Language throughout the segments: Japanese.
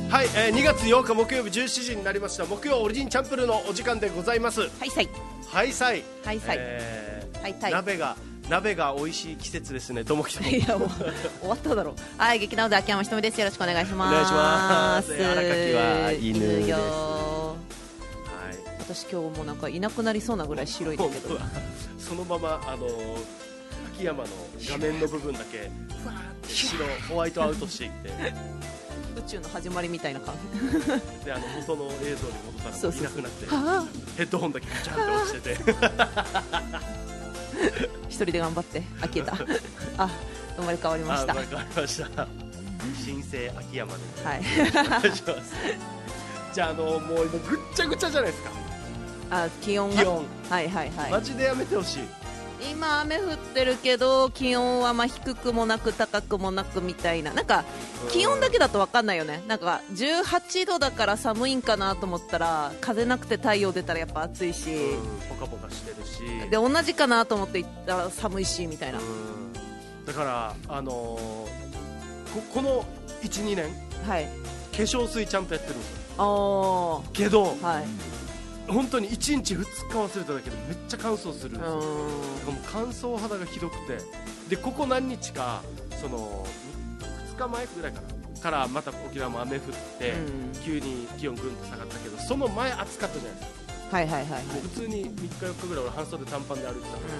はい、2月8日木曜日17時になりました。木曜オリジンチャンプルのお時間でございます。 はいさいはいさい、 はいさい、はいさい、 鍋が美味しい季節ですね。ともきとも。 いやもう終わっただろう。はい、劇団で秋山ひとみです。よろしくお願いします。 お願いします。荒垣は犬です。 よ。 はい。 私今日もなんかいなくなりそうなぐらい白いんだけど。 そのまま秋山の画面の部分だけふわーって白ホワイトアウトしていって。 宇宙の始まりみたいな感じで元の映像に戻ったらもういなくなってヘッドホンだけガチャンって落ちてて一人で頑張って開けたあ、生まれ変わりました。 生まれ変わりました新生秋山で、 はい、 お願いします。じゃあもう今ぐっちゃぐちゃじゃないですか。 気温がはいはいはい、 マジでやめてほしい。 今雨降ってるけど気温はまあ低くもなく高くもなくみたいな、なんか気温だけだと分かんないよね。なんか18度だから寒いんかなと思ったら風なくて太陽出たらやっぱ暑いし、 ポカポカしてるし、 で同じかなと思って行ったら寒いしみたいな。 だからこの 1,2 年、 はい、 化粧水ちゃんとやってるんですよ。けど、 はい、 本当に1日2日忘れただけでめっちゃ乾燥するんですよ。もう乾燥肌がひどくて、でここ何日かその2日前ぐらいからまた沖縄も雨降って、急に気温ぐんと下がったけど、その前暑かったじゃないですか。 はいはいはい、 普通に3日4日ぐらい俺半袖短パンで歩いてたから、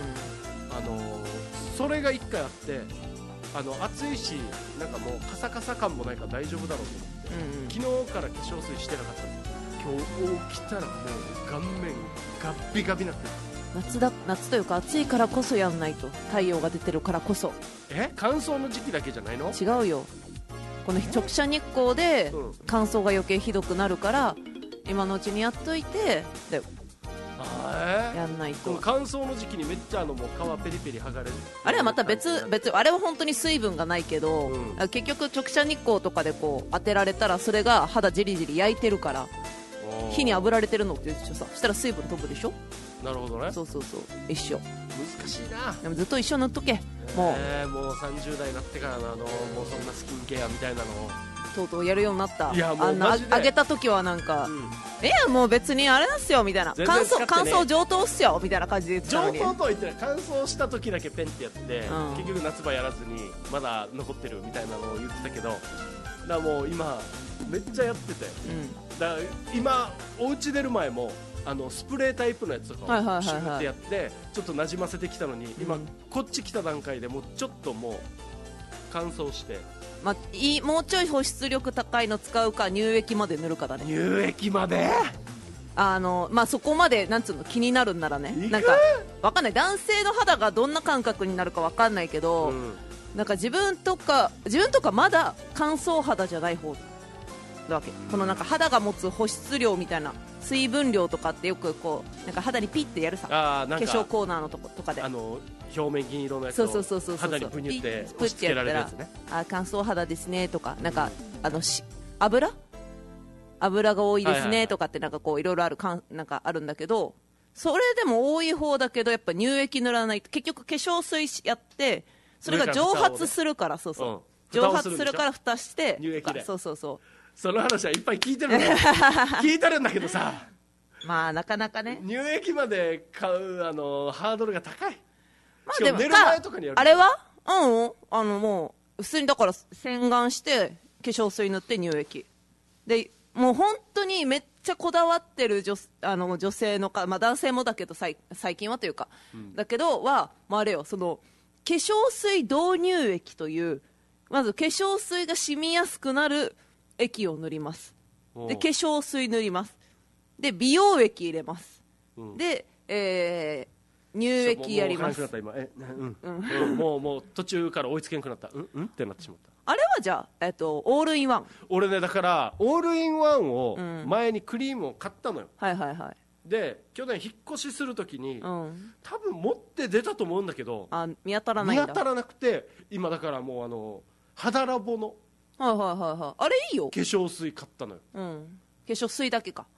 それが1回あって、暑いしなんかもうカサカサ感もないから大丈夫だろうと思って、昨日から化粧水してなかったんですよ。今日起きたらもう顔面ガッビガビになってる。 夏というか暑いからこそやんないと。太陽が出てるからこそ。 乾燥の時期だけじゃないの？ 違うよ、この直射日光で乾燥が余計ひどくなるから、今のうちにやっといてだよ、やんないと。 この乾燥の時期にめっちゃもう皮ペリペリ剥がれる。 あれはまた別、あれは本当に水分がないけど、結局直射日光とかでこう当てられたらそれが肌じりじり焼いてるから、火に炙られてるのって一緒さ、したら水分飛ぶでしょ。 なるほどね。 そう一緒。 難しいな。 でもずっと一緒塗っとけ。もう30代になってからのもうそんなスキンケアみたいなのをとうとうやるようになった。 いやもうマジであげた時はなんか、もう別にあれなんすよみたいな、乾燥上等っすよみたいな感じで言ってたのに。 上等とは言ってない。乾燥した時だけペンってやって、結局夏場やらずにまだ残ってるみたいなのを言ってたけど、だからもう今めっちゃやってて、だから今お家出る前もスプレータイプのやつとかをシューってやってちょっとなじませてきたのに、今こっち来た段階でもうちょっともう乾燥して、 もうちょい保湿力高いの使うか乳液まで塗るかだね。 乳液までそこまでなんつうの気になるんならね。なんかわかんない、男性の肌がどんな感覚になるかわかんないけど、なんか自分とかまだ乾燥肌じゃない方だわけ。このなんか肌が持つ保湿量みたいな水分量とかってよくこうなんか肌にピッてやるさ、化粧コーナーのとことかで表面銀色のやつを肌にブニュって押し付けられるやつね。 乾燥肌ですねとか、なんか油が多いですねとかってなんかこういろいろあるなんかあるんだけど、それでも多い方だけどやっぱ乳液塗らないと結局化粧水やってそれが蒸発するから、蒸発するから蓋して乳液で、その話はいっぱい聞いてるの聞いてるんだけどさ、 なかなかね乳液まで買うハードルが高い。しかもでも寝る前とかにやる。 あれはもう普通にだから洗顔して化粧水塗って乳液で、もう本当にめっちゃこだわってる女性の男性もだけど最近はというか、だけどあれよ、その化粧水導入液というまず化粧水が染みやすくなる液を塗ります。で化粧水塗ります。で美容液入れます。で、乳液やります。 もう途中から追いつけなくなった。ってなってしまった。 あれはじゃあ、オールインワン。 俺ね、だからオールインワンを前にクリームを買ったのよ。で去年引っ越しするときに、多分持って出たと思うんだけど、 見当たらないんだ。 見当たらなくて、今だからもう肌ラボのあれいいよ。 化粧水買ったのよ。 化粧水だけか。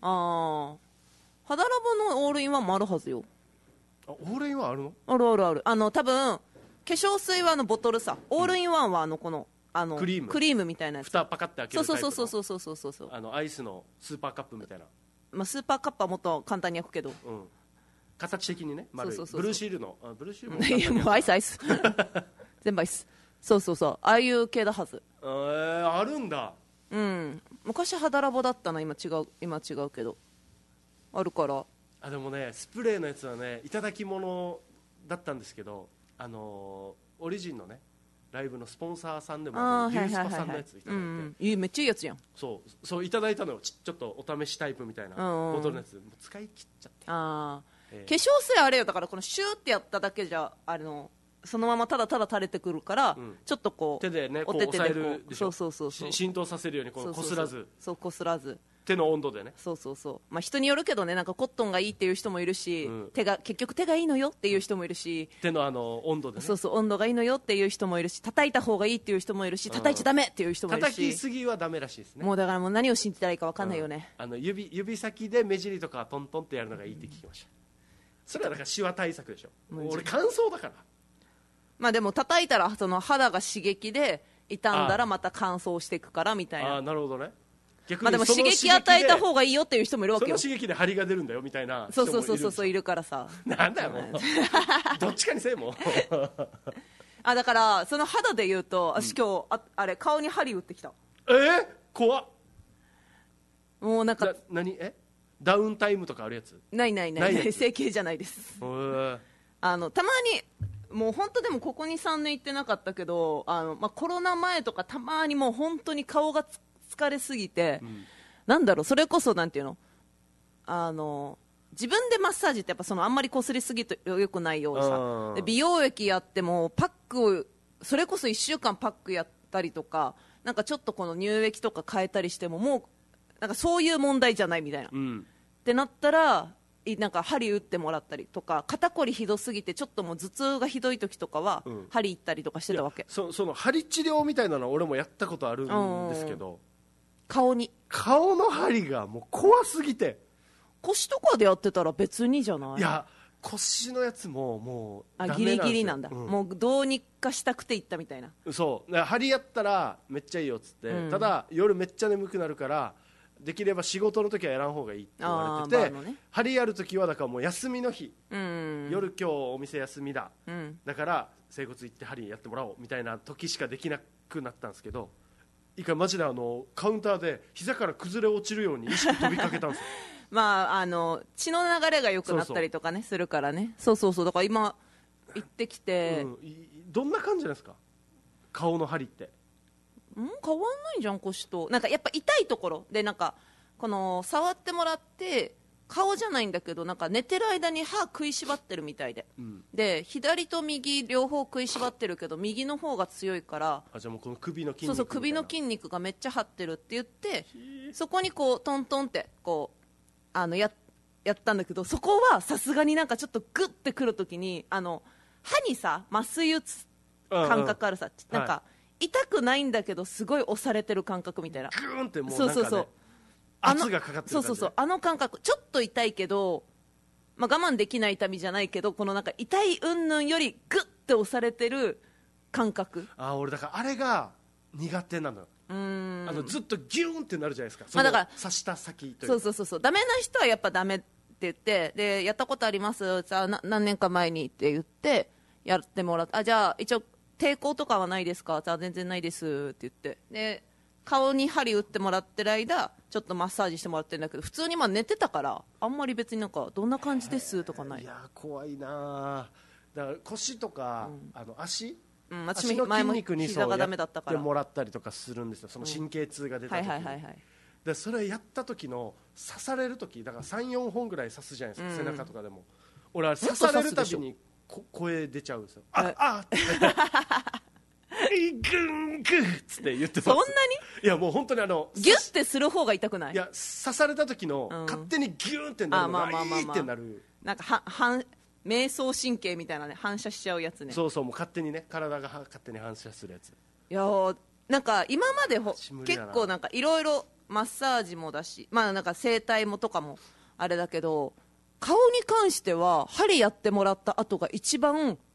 肌ラボのオールインワンもあるはずよ。 オールインワンあるの？ ある。多分化粧水はボトルさ、オールインワンはこのクリームみたいなやつ、 蓋パカって開けるタイプのそうアイスのスーパーカップみたいな、 まあ、スーパーカップはもっと簡単に開くけど、 形的にね丸いブルーシールのブルーシールもいやもうアイス全部アイス、ああいう系だはず。 あるんだ。 昔肌ラボだったな、今違うけどあるから。 でもねスプレーのやつはねいただき物だったんですけど、オリジンのねライブのスポンサーさんでもあるリュースパさんのやついただいて、 めっちゃいいやつやん。 そういただいたのよ、ちょっとお試しタイプみたいなボトルのやつ、もう使い切っちゃって。 化粧水あれよ、だからこのシューってやっただけじゃそのままただただ垂れてくるから、ちょっとこう手でねこう押さえるでしょ、浸透させるようにこすらず、 こすらず手の温度でね。 まあ、人によるけどね、なんかコットンがいいっていう人もいるし、結局手がいいのよっていう人もいるし、 手の温度でね、 温度がいいのよっていう人もいるし、叩いた方がいいっていう人もいるし、叩いちゃダメっていう人もいるし、 叩きすぎはダメらしいですね。 もうだからもう何を信じたらいいか分かんないよね。 指先で目尻とかトントンってやるのがいいって聞きました。それはだからシワ対策でしょ。俺乾燥だから。 まあでも叩いたらその肌が刺激で傷んだらまた乾燥していくからみたいな。 なるほどね。 まあでも刺激与えた方がいいよっていう人もいるわけよ。 その刺激で張りが出るんだよみたいな人もいる。そういるからさ。 なんだよもうどっちかにせえもうだからその肌で言うと、私今日あれ顔に針打ってきた。 怖っ。もうなんか何ダウンタイムとかあるやつ？ ない整形じゃないです。たまにもう本当でもここに3年行ってなかったけど、コロナ前とかたまにもう本当に顔が疲れすぎて、なんだろう、それこそなんていうの、自分でマッサージってやっぱあんまりこすりすぎてよくないようさ、で美容液やってもパックをそれこそ1週間パックやったりとか、なんかちょっとこの乳液とか変えたりしてももうなんかそういう問題じゃないみたいな、ってなったらなんか針打ってもらったりとか、肩こりひどすぎてちょっともう頭痛がひどい時とかは針行ったりとかしてたわけ。 その針治療みたいなのは俺もやったことあるんですけど、 顔の針がもう怖すぎて。 腰とかでやってたら別にじゃない？ いや腰のやつもうダメなんですよ。 ギリギリなんだ、もうどうにかしたくて行ったみたいな。 そう針やったらめっちゃいいよっつって、ただ夜めっちゃ眠くなるからできれば仕事の時はやらん方がいいって言われてて、針やる時はだからもう休みの日、夜今日お店休みだ、だから整骨行って針やってもらおうみたいな時しかできなくなったんですけど、一回マジでカウンターで膝から崩れ落ちるように意識飛びかけたんですよまあ血の流れが良くなったりとかねするからね。だから今行ってきて、 どんな感じなんですか顔の針って？ 変わんないじゃん腰と。なんかやっぱ痛いところで、なんかこの触ってもらって顔じゃないんだけど、なんか寝てる間に歯食いしばってるみたいで、で左と右両方食いしばってるけど右の方が強いから、 じゃあもうこの首の筋肉、 首の筋肉がめっちゃ張ってるって言って、そこにこうトントンってこうやったんだけど、そこはさすがになんかちょっとグッてくるときに歯にさ麻酔打つ感覚あるさ、なんか痛くないんだけどすごい押されてる感覚みたいな、 グーンってもうなんかね圧がかかってる感じ。 感覚ちょっと痛いけど、我慢できない痛みじゃないけど、このなんか痛い云々よりグッて押されてる感覚。 俺だからあれが苦手なのよ。ずっとギューンってなるじゃないですか、 だから刺した先というか。 ダメな人はやっぱダメって言って、でやったことあります何年か前にって言ってやってもらって、じゃあ一応抵抗とかはないですか？全然ないですって言って、で顔に針打ってもらってる間ちょっとマッサージしてもらってるんだけど、普通に寝てたからあんまり別になんかどんな感じですとかない。 いや怖いな。だから腰とか、足の私筋肉に膝がダメだったからやってもらったりとかするんですよ、その神経痛が出た時に。でそれやった時の刺される時だから 3,4 本ぐらい刺すじゃないですか、背中とかでも。俺は刺されるたびに声出ちゃうんですよ。ってグングンっつって言ってます。 そんなに？ いやもう本当にギュッてする方が痛くない？ いや刺された時の、勝手にギュンってなるのがいいってなる。 なんか迷走神経みたいなね、反射しちゃうやつね。 もう勝手にね、体が勝手に反射するやつ。 いやなんか今まで結構なんかいろいろマッサージもだし、なんか整体もとかもあれだけど、顔に関しては針やってもらった後が一番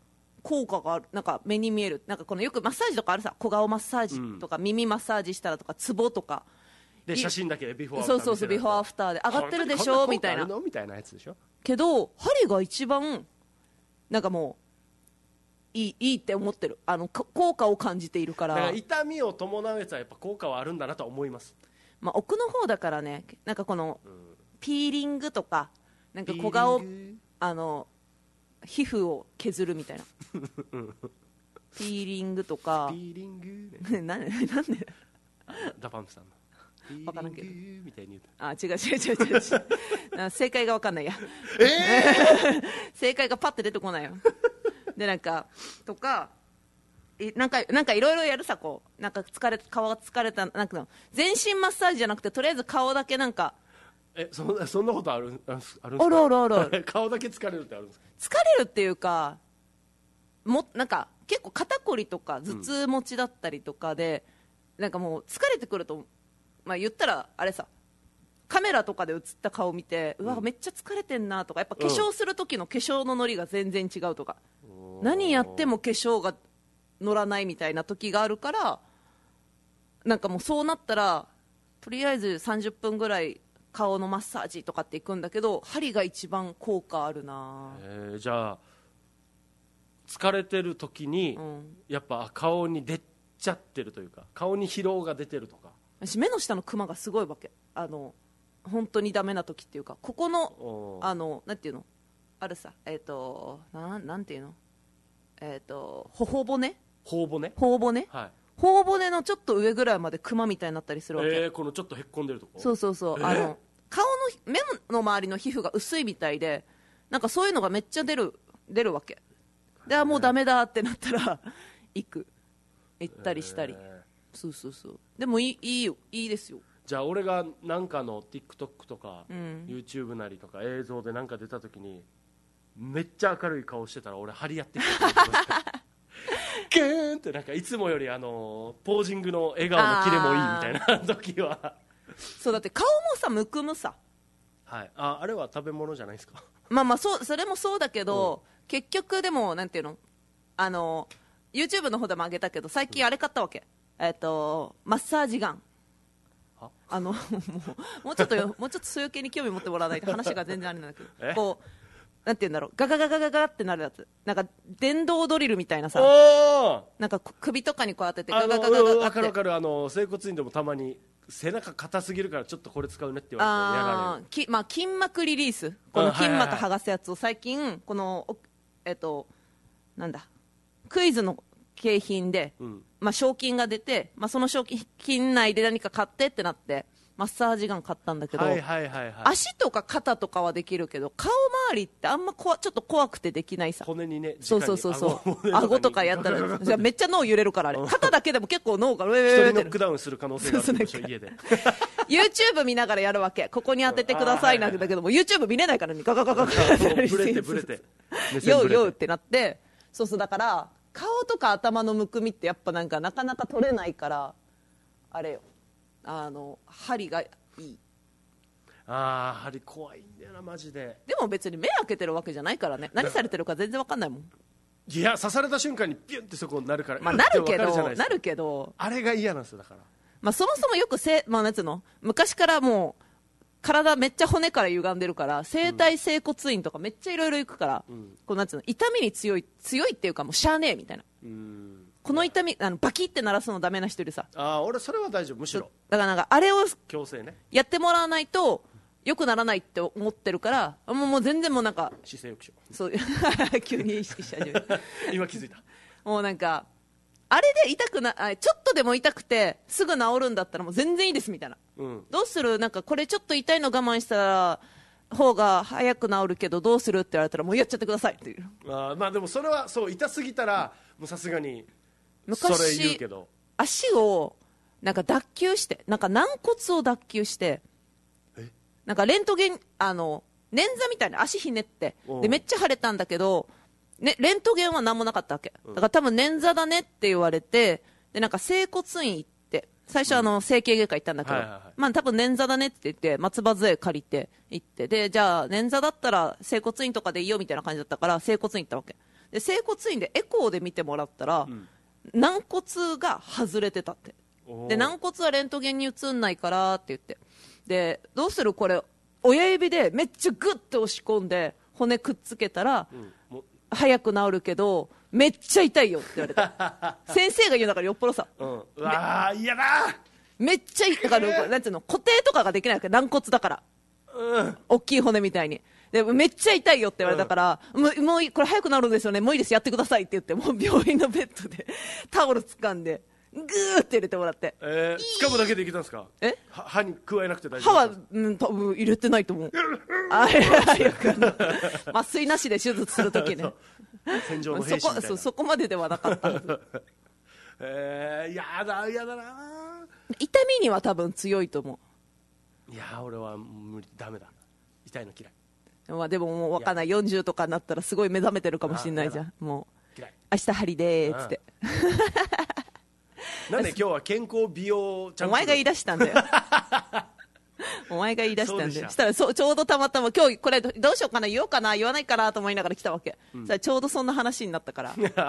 効果がある、なんか目に見える、なんかこのよくマッサージとかあるさ、小顔マッサージとか、耳マッサージしたらとか、ツボとかで写真だけでビフォーアフター、 そうビフォーアフターで上がってるでしょみたいなみたいなやつでしょ。 けど針が一番なんかもういいって思ってる、効果を感じているかだからら痛みを伴うやつはやっぱ効果はあるんだなと思います。 まあ、奥の方だからね、なんかこの、ピーリングとかなんか小顔皮膚を削るみたいなピーリングとかピーリング、ね、 なんでダパンプさんの分からんけどみたいに言うあ、違う正解が分かんないや、正解がパッて出てこないよでなんかとかなんかいろいろやるさ、こうなんか顔が疲れた、なんか全身マッサージじゃなくてとりあえず顔だけなんかそんなことあるんですか。 ある顔だけ疲れるってあるんですか。 疲れるっていうかなんか結構肩こりとか頭痛持ちだったりとかで、なんかもう疲れてくると、まあ、言ったらあれさ、カメラとかで映った顔見て、うわめっちゃ疲れてんなとか、やっぱ化粧する時の化粧のノリが全然違うとか、何やっても化粧が乗らないみたいな時があるから、なんかもうそうなったらとりあえず30分ぐらい顔のマッサージとかっていくんだけど、針が一番効果あるな。 じゃあ疲れてる時に、やっぱ顔に出ちゃってるというか、顔に疲労が出てるとか。 私目の下のクマがすごいわけ、本当にダメな時っていうか、ここのなんていうのあるさ、なんていうの頬骨、はい、頬骨のちょっと上ぐらいまでクマみたいになったりするわけ、 このちょっとへっこんでるとこ。 そう顔の目の周りの皮膚が薄いみたいで、なんかそういうのがめっちゃ出るわけで、もうダメだってなったら行ったりしたり、そうでもいいですよ。 じゃあ俺がなんかの TikTok とか、YouTube なりとか映像でなんか出た時にめっちゃ明るい顔してたら、俺張り合ってきてグーンって、なんかいつもよりポージングの笑顔のキレもいいみたいな時はそうだって顔もさむくむさ、 はい、あれは食べ物じゃないですか。 まあそれもそうだけど、結局でもなんていうの、YouTube の方でも上げたけど、最近あれ買ったわけ、マッサージガン。もうちょっとそういう系に興味持ってもらわないと話が全然あれなんだけどこうなんていうんだろう、ガガガガガガってなるやつ、なんか電動ドリルみたいなさ、なんか首とかにこう当ててガガガガガガって、 分かる整骨院でもたまに背中硬すぎるからちょっとこれ使うねって言われてやられる、 まあ、筋膜リリース、この筋膜剥がすやつを最近このなんだクイズの景品で、まあ、賞金が出て、まあ、その賞金内で何か買ってってなってマッサージガン買ったんだけど、足とか肩とかはできるけど顔周りってあんまちょっと怖くてできないさ。 骨にね、 そう顎とかやったらじゃめっちゃ脳揺れるからあれ肩だけでも結構脳が一人ノックダウンする可能性があるでしょ家で YouTube 見ながらやるわけ、ここに当ててくださいなんだけども YouTube 見れないからね、ガガガガガってブレてヨウヨウってなって、そうだから顔とか頭のむくみってやっぱなんかなかなか取れないから、あれよ、針がいい。 針怖いんだよなマジで。 でも別に目開けてるわけじゃないからね、何されてるか全然わかんないもん。 いや刺された瞬間にピュンってそこになるから、 まあなるけどあれが嫌なんですよ。だからまあそもそもよくまあなんつうの、昔からもう体めっちゃ骨から歪んでるから整体整骨院とかめっちゃいろいろ行くから、こうなんつうの、痛みに強いっていうかもうしゃあねえみたいな、この痛みバキって鳴らすのダメな人いるさ。 俺それは大丈夫、むしろだからなんかあれを強制ねやってもらわないと良くならないって思ってるから、もう全然もうなんか姿勢抑止そう急に意識し始めた今気づいた。 もうなんかあれで痛くなちょっとでも痛くてすぐ治るんだったらもう全然いいですみたいな、どうする、なんかこれちょっと痛いの我慢したら方が早く治るけどどうするって言われたらもうやっちゃってくださいっていう。 まあでもそれはそう、痛すぎたらもうさすがにそれ言うけど、 足をなんか脱臼して、なんか軟骨を脱臼して、なんかレントゲン捻挫みたいな足ひねってでめっちゃ腫れたんだけど、ね、レントゲンは何もなかったわけだから多分捻挫だねって言われて、でなんか整骨院行って最初整形外科行ったんだけど、まあ多分捻挫だねって言って松葉杖借りて行って、でじゃあ捻挫だったら整骨院とかでいいよみたいな感じだったから整骨院行ったわけで整骨院でエコーで見てもらったら、軟骨が外れてたって。で軟骨はレントゲンに映んないからって言って、でどうするこれ親指でめっちゃグッて押し込んで骨くっつけたら、早く治るけどめっちゃ痛いよって言われた先生が言うんだからよっぽどさ、 うわー嫌だめっちゃ痛いから、なんていうの、固定とかができないわけ、軟骨だから、大きい骨みたいに。でめっちゃ痛いよって言われたから、もうこれ早くなるんですよね、もういいです、やってくださいって言って、もう病院のベッドでタオル掴んでグーって入れてもらって、 掴むだけでいけたんですか？歯に加えなくて大丈夫ですか？ 歯は、多分入れてないと思う麻酔なしで手術するときね戦場の兵士みたいなそこまでではなかったやだ痛みには多分強いと思う。いや俺は無理、ダメだ、痛いの嫌い。 まあ、でももう分かんない、40とかになったらすごい目覚めてるかもしれないじゃん。もう嫌い、 明日針でーっつってなんで今日は健康美容チャンプルー、 お前が言い出したんだよお前が言い出したんで、したらちょうどたまたま今日これどうしようかな、言おうかな言わないかなと思いながら来たわけ、そしたらちょうどそんな話になったからだ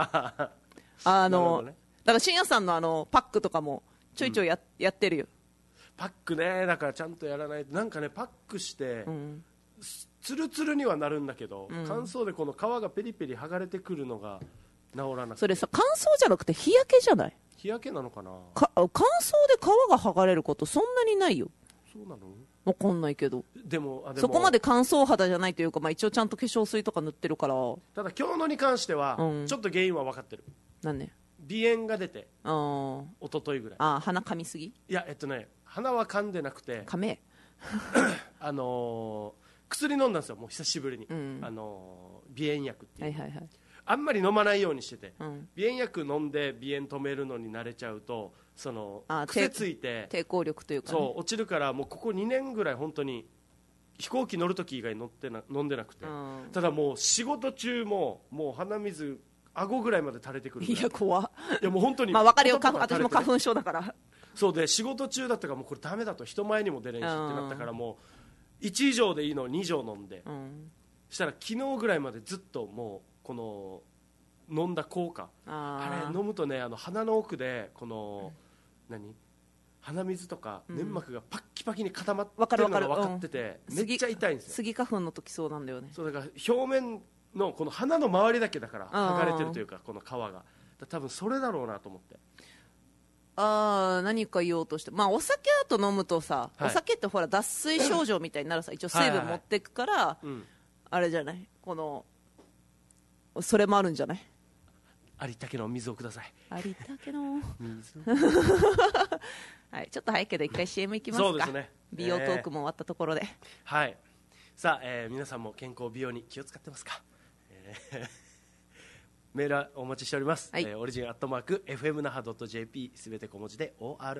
から深夜さんのパックとかもちょいちょいやってるよ。 パックね、だからちゃんとやらないと、なんかねパックして、ツルツルにはなるんだけど、乾燥でこの皮がペリペリ剥がれてくるのが治らなくて。 それさ乾燥じゃなくて日焼けじゃない？ 日焼けなのかな。 乾燥で皮が剥がれることそんなにないよ。 そうなの？ わかんないけど、 でもそこまで乾燥肌じゃないというか、まあ、一応ちゃんと化粧水とか塗ってるから。 ただ今日のに関しては、ちょっと原因は分かってる。 なんで？ 鼻炎が出て、一昨日ぐらい。 鼻噛みすぎ？いや鼻は噛んでなくて、 噛め薬飲んだんですよ、もう久しぶりに、鼻炎薬っていう、あんまり飲まないようにしてて、鼻炎薬飲んで鼻炎止めるのに慣れちゃうと、癖ついて抵抗力というか、ね、 そう落ちるから、もうここ2年ぐらい本当に飛行機乗るとき以外飲んでなくて、ただもう仕事中もう鼻水顎ぐらいまで垂れてくる。 いや怖っ。 いやもう本当にまあ分かるよ、私も花粉症だからそうで、仕事中だったからもうこれダメだと、人前にも出れんしってなったから、もう1以上でいいのを2錠飲んで、したら昨日ぐらいまでずっともうこの飲んだ効果、あれ飲むとね、鼻の奥でこの鼻水とか粘膜がパッキパキに固まってるのが分かってて、めっちゃ痛いんですよ。 スギ花粉の時そうなんだよね。 そうだから表面のこの鼻の周りだけだから剥がれてるというか、この皮が多分それだろうなと思って。 何か言おうとして、まあお酒だと飲むとさ、お酒ってほら脱水症状みたいになるさ、一応水分持っていくから、あれじゃない、それもあるんじゃない？ ありったけの水をください。 ありったけの水はい、ちょっと早いけど一回 CM いきますか。 そうですね、 美容トークも終わったところで、 はい。さあ、皆さんも健康美容に気を使ってますか？メールはお待ちしております、オリジン@fmnaha.jp すべて小文字で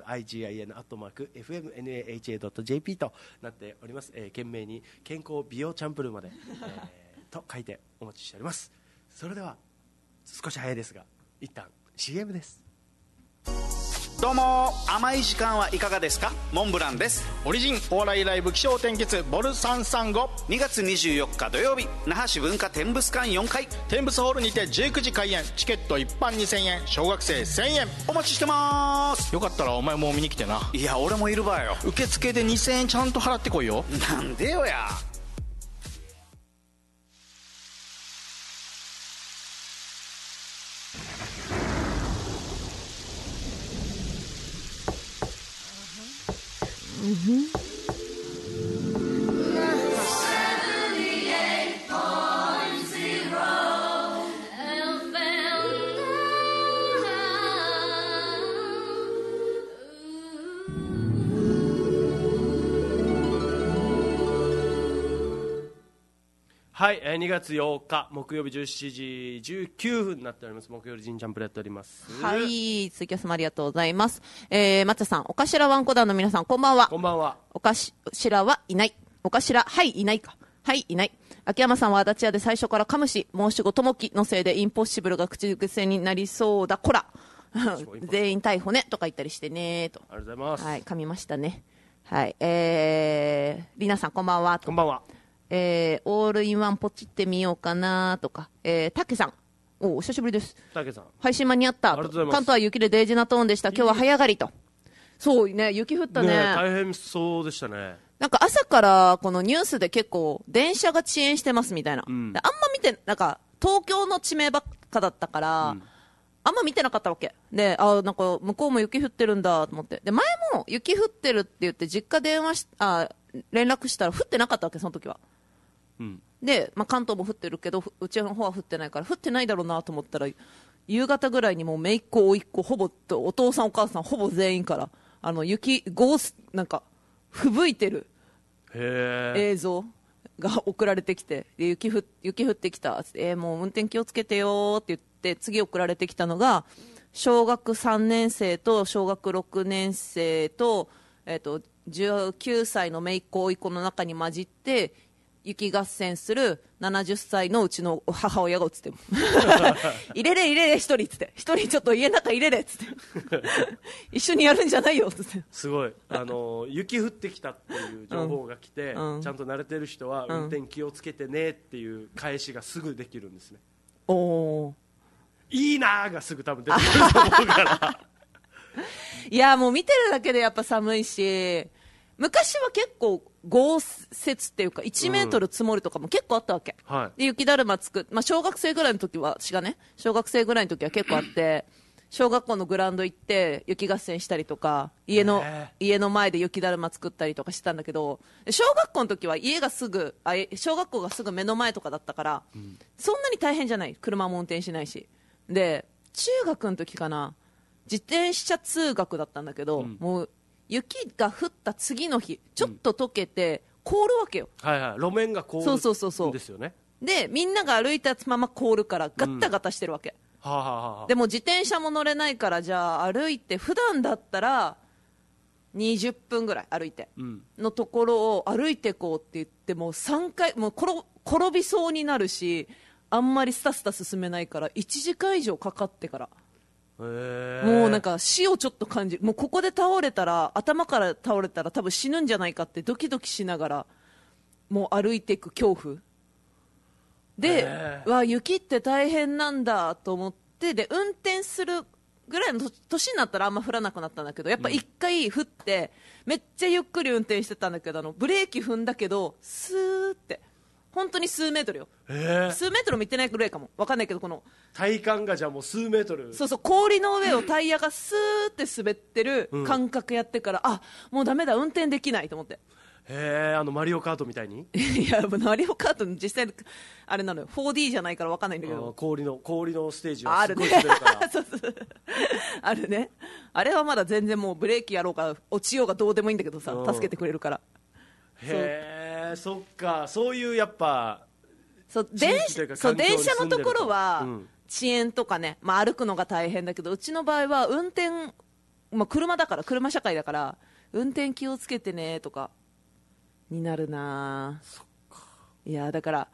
origin@fmnaha.jp となっております、懸命に健康美容チャンプルーまで、と書いてお待ちしております。それでは少し早いですが一旦 CM です。 どうも甘い時間はいかがですか。モンブランです。 オリジンお笑いライブ起承転結ボル335 2月24日土曜日、那覇市文化天物館4階天物ホールにて19時開演。チケット一般2000円、小学生1000円。 お待ちしてます。 よかったらお前も見に来てな。 いや俺もいるわよ。 受付で2000円ちゃんと払ってこいよ。 なんでよや。 はい、2月8日木曜日17時19分になっております。木曜日ジンジャンプルやっております。 はい、ツイキャスもありがとうございます。松田さん、おかしらワンコ団の皆さんこんばんは。 こんばんは。 おかしらはいない。おかしら、はい、いないか。はい、いない。秋山さんは足立屋で最初から噛むし、申し子ともきのせいでインポッシブルが口癖になりそうだ、こら。全員逮捕ね、とか言ったりしてね、と。 ありがとうございます。 はい、噛みましたね。はい、りなさんこんばんは。 こんばんは。 オールインワンポチってみようかなとか、たけさん、 お久しぶりです。 たけさん配信間に合った。関東は雪でデイジナトーンでした。今日は早上がりと。そうね、雪降ったね。 大変そうでしたね。 なんか朝からこのニュースで結構電車が遅延してますみたいな。あんま見て、なんか東京の地名ばっかだったから、あんま見てなかったわけ。で、なんか向こうも雪降ってるんだと思って。で、前も雪降ってるって言って実家連絡したら降ってなかったわけ、その時は。で、関東も降ってるけど、うちの方は降ってないから、降ってないだろうなと思ったら、夕方ぐらいにもう姪っ子、甥っ子、ほぼ、お父さんお母さんほぼ全員から、なんか、吹雪いてる映像が送られてきて、雪降ってきたって、もう運転気をつけてよって言って、次送られてきたのが、小学3年生と小学6年生と、19歳の姪っ子、甥っ子の中に混じって、雪合戦する70歳のうちの母親が映っても入れれ一人っつって一人ちょっと家の中入れれっつって一緒にやるんじゃないよっつってすごい雪降ってきたっていう情報が来て、ちゃんと慣れてる人は運転気をつけてねっていう返しがすぐできるんですね。 おーいいなーがすぐ多分出てくると思うからいやもう見てるだけでやっぱ寒いし、昔は結構豪雪っていうか1メートル積もるとかも結構あったわけ、で雪だるま小学生ぐらいの時は小学生ぐらいの時は結構あって小学校のグラウンド行って雪合戦したりとか家の前で雪だるま作ったりとかしてたんだけど、小学校の時は小学校がすぐ目の前とかだったから、そんなに大変じゃない、車も運転しないし。で中学の時かな、自転車通学だったんだけど、もう雪が降った次の日ちょっと溶けて凍るわけよ、 路面が凍るんですよね。 でみんなが歩いたまま凍るからガッタガタしてるわけ、でも自転車も乗れないから、じゃあ歩いて、普段だったら20分ぐらい歩いてのところを歩いてこうって言っても3回もう転びそうになるし、あんまりスタスタ進めないから1時間以上かかってから、もうなんか死をちょっと感じる。もうここで頭から倒れたら多分死ぬんじゃないかってドキドキしながらもう歩いていく恐怖で、雪って大変なんだと思って、で運転するぐらいの年になったらあんま降らなくなったんだけど、やっぱ一回降ってめっちゃゆっくり運転してたんだけど、ブレーキ踏んだけどスーって本当に数メートルよ、数メートルも行ってないぐらいかも分かんないけど、この体感がじゃあもう数メートル、 そう氷の上をタイヤがスーって滑ってる感覚やってから、もうダメだ運転できないと思って。 マリオカートみたいにいやマリオカート実際あれなのよ、 4D じゃないから分かんないんだけど、 氷のステージはすごい滑るからそうあるね、あれはまだ全然もうブレーキやろうか落ちようがどうでもいいんだけどさ、助けてくれるから。 そっか、そういうやっぱ電車のところは遅延とかね、歩くのが大変だけど、うちの場合は運転、車だから、車社会だから運転気をつけてねとかになるな。そっか。いやだから、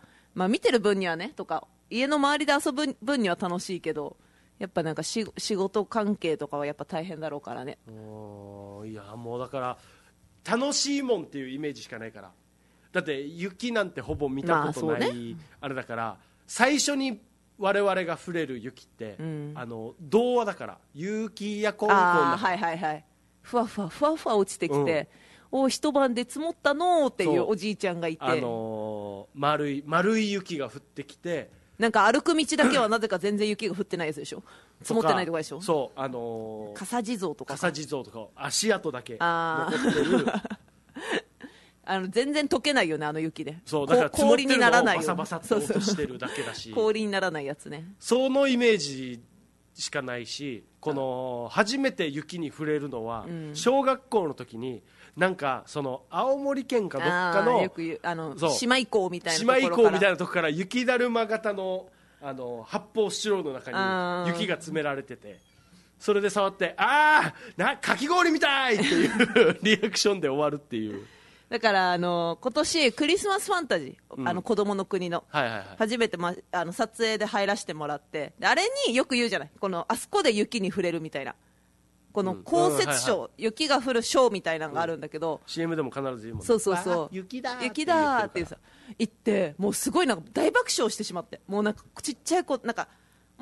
見てる分にはねとか家の周りで遊ぶ分には楽しいけど、やっぱなんか仕事関係とかはやっぱ大変だろうからね。 いやもうだから楽しいもんっていうイメージしかないから、だって雪なんてほぼ見たことない、あれだから、最初に我々が触れる雪って、童話だから、雪やこんこんだから、 ふわふわ落ちてきて、一晩で積もったのっていうおじいちゃんがいて、 丸い雪が降ってきて、 なんか歩く道だけはなぜか全然雪が降ってないやつでしょ積もってないとこでしょ。 そう笠地蔵とか足跡だけ残ってる全然溶けないよね、あの雪で。 そうだから氷にならないよ、 バサバサっと落としてるだけだし氷にならないやつね。 そのイメージしかないし、この初めて雪に触れるのは、小学校の時になんかその青森県かどっかのよく言う島井港みたいなところから、 島井港みたいなとこから雪だるま型の発泡スチロールの中に雪が詰められてて、それで触ってかき氷みたいっていうリアクションで終わるっていう。 だから今年クリスマスファンタジー、子供の国の、初めて、撮影で入らせてもらって、あれによく言うじゃない、あそこで雪に触れるみたいな、この降雪ショー、雪が降るショーみたいなのがあるんだけど、 CM でも必ず言うもんね。 そう雪だっていうさ、行ってもうすごいなんか大爆笑してしまって、もうなんかちっちゃい子なんかも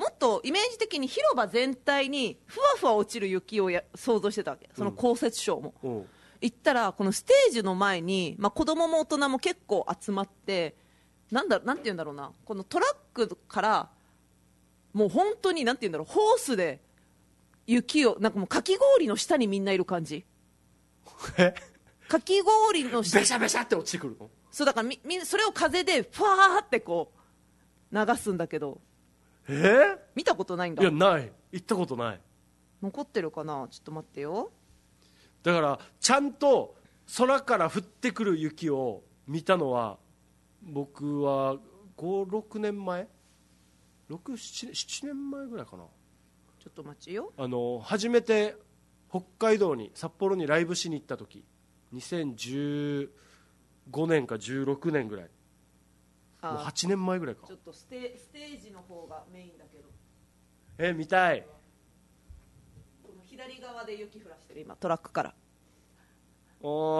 もっとイメージ的に広場全体にふわふわ落ちる雪を想像してたわけ、その降雪ショーも、行ったらこのステージの前に、子供も大人も結構集まって、なんて言うんだろうな、このトラックからもう本当になんて言うんだろう、ホースで雪をなんかもうかき氷の下にみんないる感じ。かき氷の下ベシャベシャって落ちてくるの。 そうだからみんなそれを風でファーってこう流すんだけど、見たことないんだ。 いや、ない、行ったことない。 残ってるかな、ちょっと待ってよ。 だからちゃんと空から降ってくる雪を見たのは僕は5、6年前、7年前ぐらいかな。 ちょっと待ちよ。 初めて北海道に札幌にライブしに行った時、2015年か16年ぐらい、もう8年前ぐらいか。 ちょっとステージの方がメインだけど、 見たい。 この左側で雪降らしてる今トラックから。 お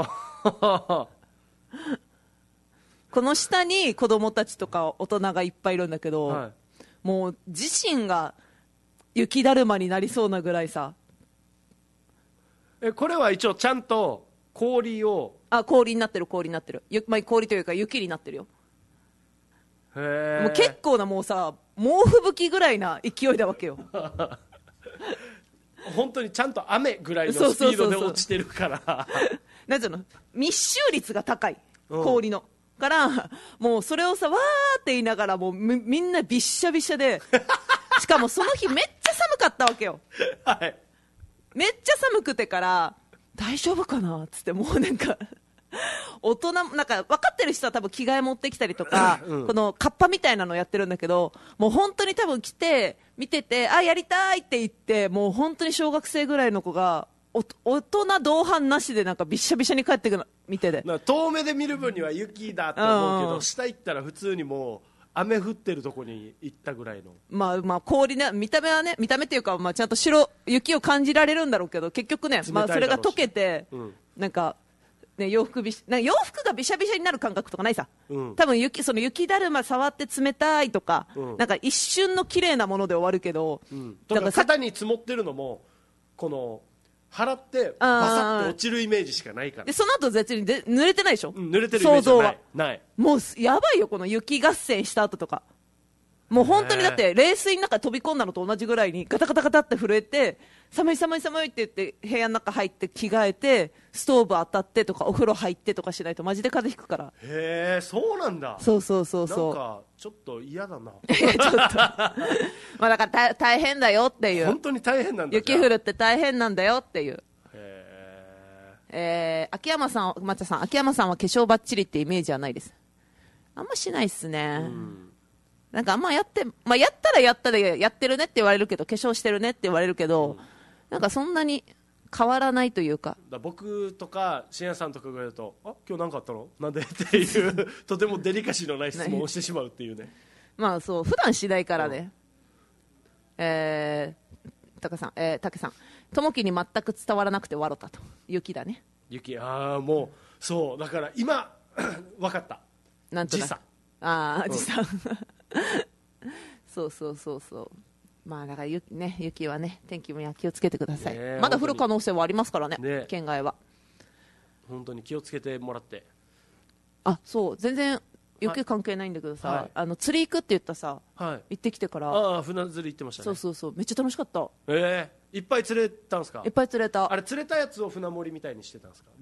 この下に子供たちとか大人がいっぱいいるんだけど、 はい、 もう自身が雪だるまになりそうなぐらいさ。 これは一応ちゃんと氷を、 氷になってる、氷になってる、氷というか雪になってるよ。もう結構な、もうさ、猛吹雪ぐらいな勢いだわけよ。 本当にちゃんと雨ぐらいのスピードで落ちてるからなんていうの、密集率が高い、氷のからもうそれをさわーって言いながらもうみんなびっしゃびしゃでしかもその日めっちゃ寒かったわけよ。 はい、 めっちゃ寒くてから大丈夫かなっつって、もうなんか大人なんか分かってる人は多分着替え持ってきたりとか、このカッパみたいなのやってるんだけど、もう本当に多分来て見てて、やりたいって言って、もう本当に小学生ぐらいの子が大人同伴なしでなんかびっしゃびしゃに帰ってくるの見てて、 遠目で見る分には雪だと思うけど、下行ったら普通にもう雨降ってるとこに行ったぐらいの、 氷ね、見た目はね、見た目っていうか、ちゃんと雪を感じられるんだろうけど、結局ね、それが溶けて、なんかね、洋服がびしゃびしゃになる感覚とかないさ、多分その雪だるま触って冷たいとか、なんか一瞬の綺麗なもので終わるけど、 だから肩に積もってるのもこの払ってバサッと落ちるイメージしかないから。 でその後別に濡れてないでしょ、 濡れてるイメージはない。 もうやばいよ、この雪合戦した後とか、もう本当にだって冷水の中に飛び込んだのと同じぐらいにガタガタガタって震えて、寒い寒い寒いって言って部屋の中入って着替えてストーブ当たってとかお風呂入ってとかしないとマジで風邪ひくから。 へえ、そうなんだ。 そうなんかちょっと嫌だなちょっとだから大変だよっていう、 本当に大変なんだ。 雪降るって大変なんだよっていう。秋山さんは化粧バッチリってイメージはないです。あんましないっすね、なんかあんまやったらやったでやってるねって言われるけど、化粧してるねって言われるけど、なんかそんなに変わらないというか。 僕とか深夜さんとかが言うと、今日何かあったのなんでっていうとてもデリカシーのない質問をしてしまうっていうね。 そう普段次第からね。竹さんともきに全く伝わらなくて笑ったと。雪だね。 雪、もうそうだから今分かった。 なんとなく時差。 時差そうだから雪はね、天気も気をつけてください。まだ降る可能性はありますからね、県外は。 本当に気をつけてもらって。 そう全然雪関係ないんだけどさ、釣り行くって言ったさ、行ってきてから。 船釣り行ってましたね。 そうめっちゃ楽しかった。 いっぱい釣れたんですか？ いっぱい釣れた。 あれ釣れたやつを船盛りみたいにしてたんですか？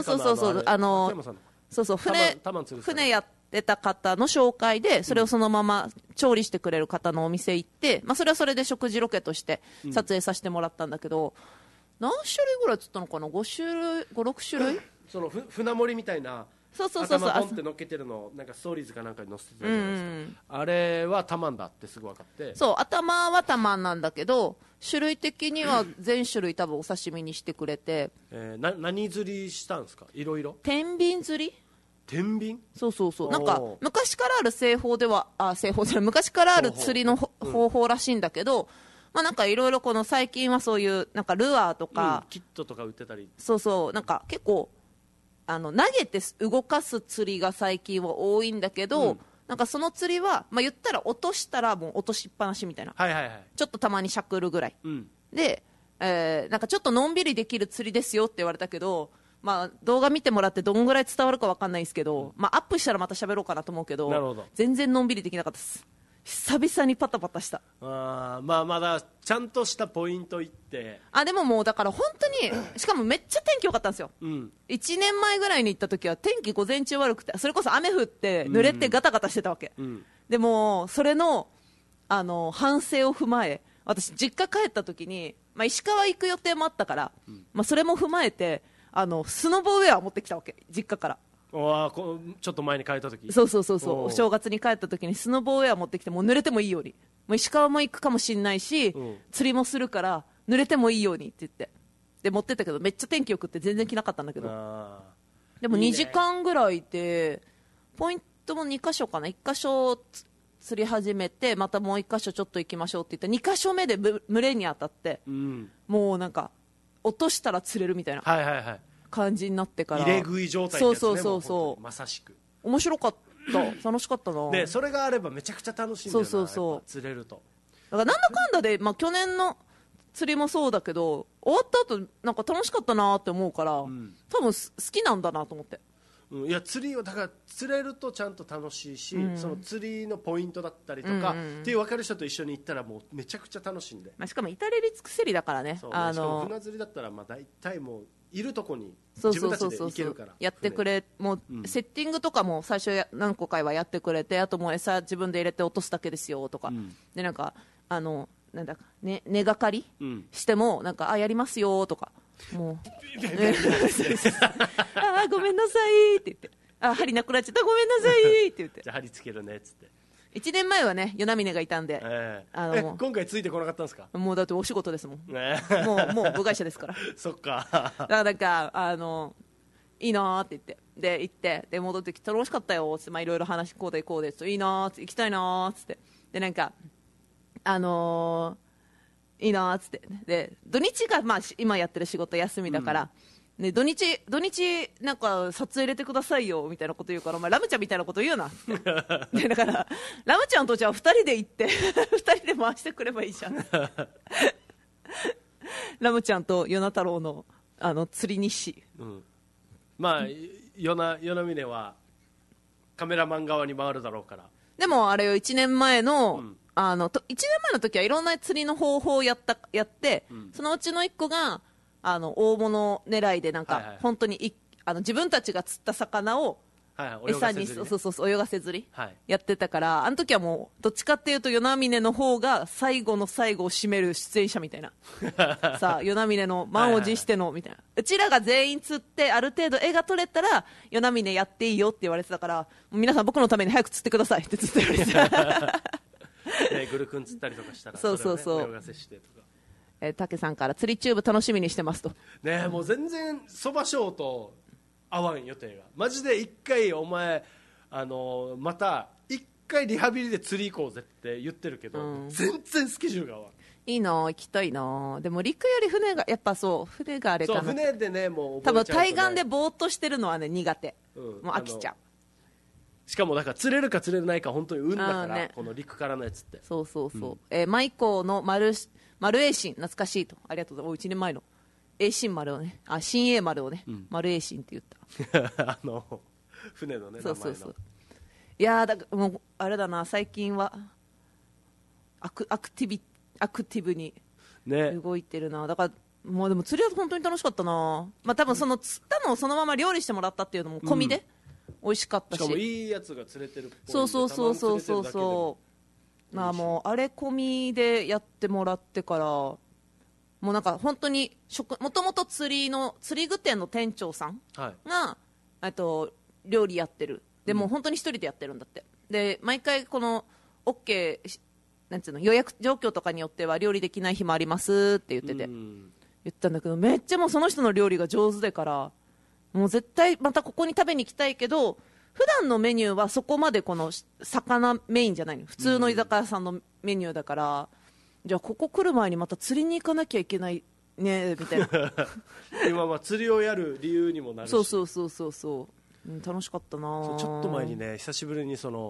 船やってた方の紹介で、それをそのまま調理してくれる方のお店行って、それはそれで食事ロケとして撮影させてもらったんだけど、何種類ぐらい釣ったのかな、5、6種類その船盛りみたいな、頭ポンって乗っけてるのなんかストーリーズかなんかに載せてたじゃないですか、あれはタマンだってすぐ分かって。 頭はタマンなんだけど、種類的には全種類多分お刺身にしてくれて、 何釣りしたんですか？いろいろ。 天秤釣り。 天秤。 なんか昔からある昔からある釣りの方法らしいんだけど、なんかいろいろ最近はそういうなんかルアーとか、 キットとか売ってたり。 なんか結構投げて動かす釣りが最近は多いんだけど、 なんかその釣りは、まあ、言ったら落としたらもう落としっぱなしみたいな、 はいはいはい、 ちょっとたまにしゃくるぐらい、 うん、 で、なんかちょっとのんびりできる釣りですよって言われたけど、まあ、動画見てもらってどんぐらい伝わるか分かんないですけど、まあ、アップしたらまた喋ろうかなと思うけど、 なるほど、 全然のんびりできなかったです。久々にパタパタした。 まあまだちゃんとしたポイントいって、 でももうだから本当に、しかもめっちゃ天気良かったんですよ、 うん、 1年前ぐらいに行った時は天気午前中悪くて、それこそ雨降って濡れてガタガタしてたわけ、 うん、 でもそれの、反省を踏まえ、私実家帰った時に、まあ、石川行く予定もあったから、まあ、それも踏まえてスノボウェアを持ってきたわけ、実家から。 ちょっと前に帰った時、 そうお正月に帰った時にスノボウェア持ってきて、もう濡れてもいいように、もう石川も行くかもしれないし、釣りもするから濡れてもいいようにって言ってで持ってったけど、めっちゃ天気よくって全然着なかったんだけど、でも2時間ぐらいでポイントも2箇所かな、1箇所釣り始めて、またもう1箇所ちょっと行きましょうって言って2箇所目で群れに当たって、もうなんか落としたら釣れるみたいな感じになってから、 入れ食い状態ですね。 そうまさしく面白かった、楽しかったな。 でそれがあればめちゃくちゃ楽しいんだよな、 そう釣れると。 だからなんだかんだで、まあ、去年の釣りもそうだけど終わった後なんか楽しかったなって思うから、多分好きなんだなと思って。 いや釣りはだから釣れるとちゃんと楽しいし、その釣りのポイントだったりとか、っていう分かる人と一緒に行ったらもうめちゃくちゃ楽しいんで、 まあ、しかも至れり尽くせりだからね。 しかも船釣りだったらまあ大体もういるとこに自分たちで行けるからやってくれ、もうセッティングとかも最初何個かはやってくれて、あともう餌自分で入れて落とすだけですよとか、でなんかなんだか、ね、根がかりしてもなんかやりますよとか、もうごめんなさいって言って、針なくなっちゃったごめんなさいって言ってじゃあ針つけるねっつって。 1年前はね与那嶺がいたんで、 今回ついてこなかったんですか。 もうだってお仕事ですもん、もう部外者ですからそっかだからなんかいいなーって言ってで行ってで戻ってきて楽しかったよって、まあ、いろいろ話こうでこうでいいなーって行きたいなーっつってでなんかいいなーっつってで土日が、まあ、今やってる仕事休みだから、ね、土日なんか撮影入れてくださいよみたいなこと言うから、お前ラムちゃんみたいなこと言うなでだからラムちゃんとじゃあ2人で行って2人で回してくればいいじゃんラムちゃんと与那太郎の釣り日誌、 まあ与那嶺はカメラマン側に回るだろうから。 でもあれよ1年前の、1年前の時はいろんな釣りの方法をやって、そのうちの1個が大物狙いでなんか、本当に自分たちが釣った魚を餌に、泳がせ釣り、やってたから、あの時はもうどっちかっていうと与那嶺の方が最後の最後を締める出演者みたいなさあ与那嶺の満を持してのみたいな、うちらが全員釣ってある程度絵が撮れたら与那嶺やっていいよって言われてたから、皆さん僕のために早く釣ってくださいってずっと言われてたグルクン釣ったりとかしたらそう泳がせしてとか、 竹さんから釣りチューブ楽しみにしてますとね。もう全然そばショーと合わん予定がマジで1回お前また1回リハビリで釣り行こうぜって言ってるけど、全然スケジュールが合わん。 いいな行きたいな。でも陸より船がやっぱ船があれかな。 そう船でねもう多分対岸でぼーっとしてるのはね苦手、もう飽きちゃう。 しかもだから釣れるか釣れないか本当に運だから、この陸からのやつってそうマイコーの丸栄新懐かしいと、ありがとうございます。1年前の栄新丸をね新栄丸をね、丸栄新って言った船のね名前のいやだからもうあれだな、最近はアクティブに動いてるな、だからもうでも釣りは本当に楽しかったな。まあ多分その釣ったのをそのまま料理してもらったっていうのも込みで、美味しかったし、 しかもいいやつが釣れてるっぽい。 そうもうあれ込みでやってもらってから、もうなんか本当にもともと釣り具店の店長さんが、料理やってる。でも本当に一人でやってるんだって。で毎回この OK なんていうの予約状況とかによっては料理できない日もありますって言ってて、言ったんだけど、めっちゃもうその人の料理が上手だから、もう絶対またここに食べに行きたいけど、普段のメニューはそこまでこの魚メインじゃないの、普通の居酒屋さんのメニューだから、じゃあここ来る前にまた釣りに行かなきゃいけないねみたいな今は釣りをやる理由にもなるし、 そう、楽しかったな。 ちょっと前にね久しぶりに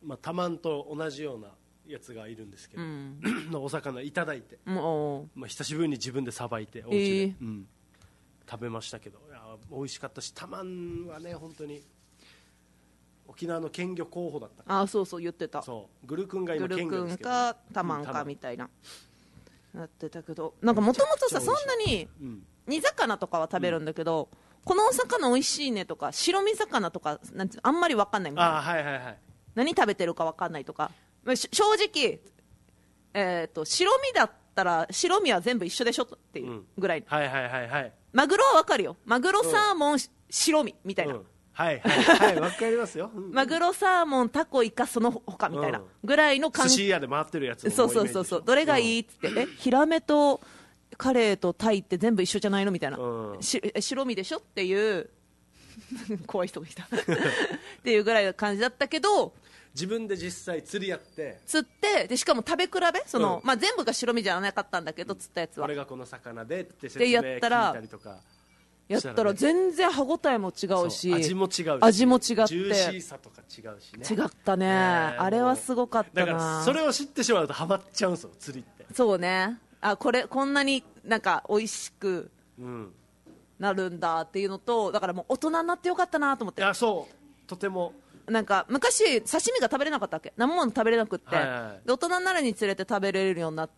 まあ、タマンと同じようなやつがいるんですけど、のお魚いただいて、まあ、久しぶりに自分でさばいてお家で、食べましたけど、いや美味しかったし、タマンはね本当に沖縄の県魚候補だった。 あ、そうそう言ってた。 そうグルクンが今県魚ですけど、 グルクンかタマンかみたいななってたけど、なんかもともとさ、そんなに煮魚とかは食べるんだけど、このお魚美味しいねとか白身魚とかなんてあんまり分かんないみたいな。 はいはいはい。 何食べてるか分かんないとか、正直、白身だったら白身は全部一緒でしょっていうぐらい、 はいはいはいはい。 マグロは分かるよ、マグロサーモン、白身みたいな、 はいはいはい分かりますよ、 マグロサーモンタコイカその他みたいなぐらいの感じ、 寿司屋で回ってるやつ。 そうどれがいいっつって、ヒラメとカレイとタイって全部一緒じゃないのみたいな、白身でしょっていう怖い人がいたっていうぐらいの感じだったけど、 自分で実際釣りやって釣ってでしかも食べ比べまあ、全部が白身じゃなかったんだけど、釣ったやつはこれがこの魚でって説明聞いたりとかやったら全然歯ごたえも違うし、 味も違うし、ジューシーさとか違うしね。 違ったね、あれはすごかったな。 だからそれを知ってしまうとハマっちゃうんですよ、釣りって。 そうね、こんなになんか美味しくなるんだっていうのと、だからもう大人になってよかったなと思って。 あ、そうとてもなんか昔刺身が食べれなかったわけ、生もの食べれなくって、で大人になるにつれて食べれるようになって、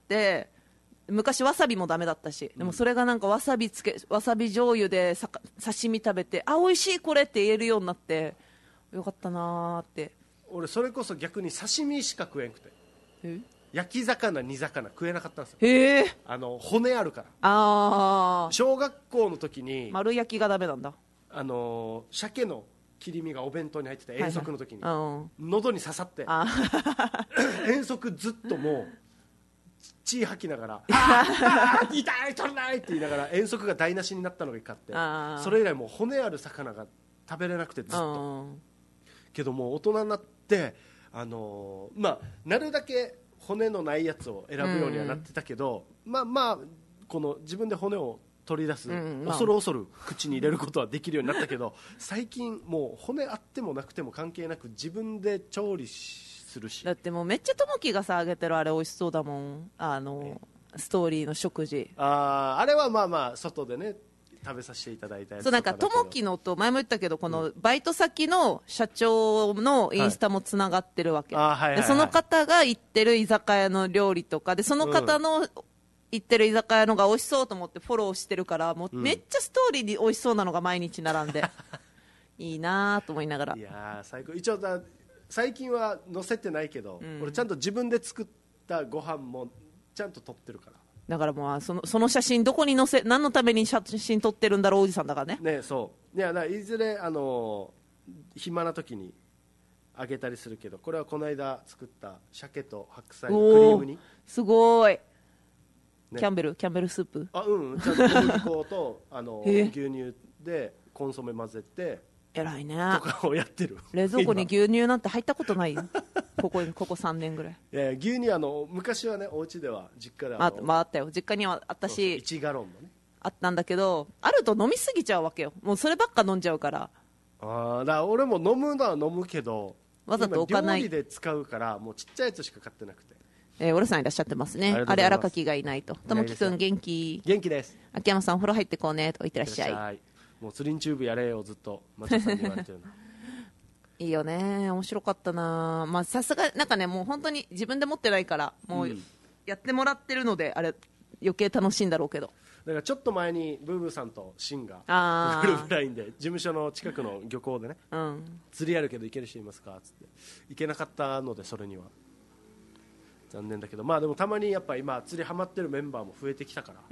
昔わさびもダメだったし、でもそれがなんかわさび醤油で刺身食べて、あ、美味しいこれって言えるようになってよかったなーって。 俺それこそ逆に刺身しか食えんくて、焼き魚煮魚食えなかったんですよ。 へえ。 骨あるから。 ああ。 小学校の時に丸焼きがダメなんだ。 鮭の切り身がお弁当に入ってて、遠足の時に、喉に刺さって遠足ずっともう血吐きながら痛い取れないって言いながら遠足が台無しになったのが一回あって、それ以来もう骨ある魚が食べれなくてずっと。けどもう大人になってまあなるだけ骨のないやつを選ぶようにはなってたけど、まあこの自分で骨を取り出す、恐る恐る口に入れることはできるようになったけど、最近もう骨あってもなくても関係なく自分で調理するし。 だってもうめっちゃともきがさあげてるあれ美味しそうだもん、ストーリーの食事。 あれはまあまあ外でね食べさせていただいたやつ。 そう、なんかともきのと前も言ったけど、このバイト先の社長のインスタもつながってるわけ、でその方が行ってる居酒屋の料理とかで、その方の行ってる居酒屋のが美味しそうと思ってフォローしてるから、もうめっちゃストーリーに美味しそうなのが毎日並んでいいなと思いながら。 いや最高。一応最近は載せてないけど、俺ちゃんと自分で作ったご飯もちゃんと撮ってるから。 だからもうその写真どこに何のために写真撮ってるんだろうおじさんだからね。 そういやいずれ暇な時にあげたりするけど、これはこの間作った鮭と白菜のクリーム煮。 すごい、キャンベルスープ。 ちゃんと小麦粉と牛乳でコンソメ混ぜて偉いねとかをやってる。 冷蔵庫に牛乳なんて入ったことないよここ3年ぐらい。 牛乳昔はね、お家では実家ではあったよ、実家にはあったし、 1ガロンのねあったんだけど、あると飲みすぎちゃうわけよ、もうそればっか飲んじゃうから。 だから俺も飲むのは飲むけど、 わざと置かない、 料理で使うからもうちっちゃいやつしか買ってなくて。 おろさんいらっしゃってますね。あれ荒垣がいないと。ともきくん元気です。 秋山さんお風呂入ってこうねと。いってらっしゃい。 もうツリンチューブやれよずっと松田さんに言われてるいいよね、面白かったな。まあさすがなんかね、もう本当に自分で持ってないからもうやってもらってるので、あれ余計楽しいんだろうけど。 だからちょっと前にブーブーさんとシンがグループラインで事務所の近くの漁港でね、釣りやるけど行ける人いますかっつって行けなかったので、それには残念だけど、まあでもたまにやっぱ今釣りハマってるメンバーも増えてきたから、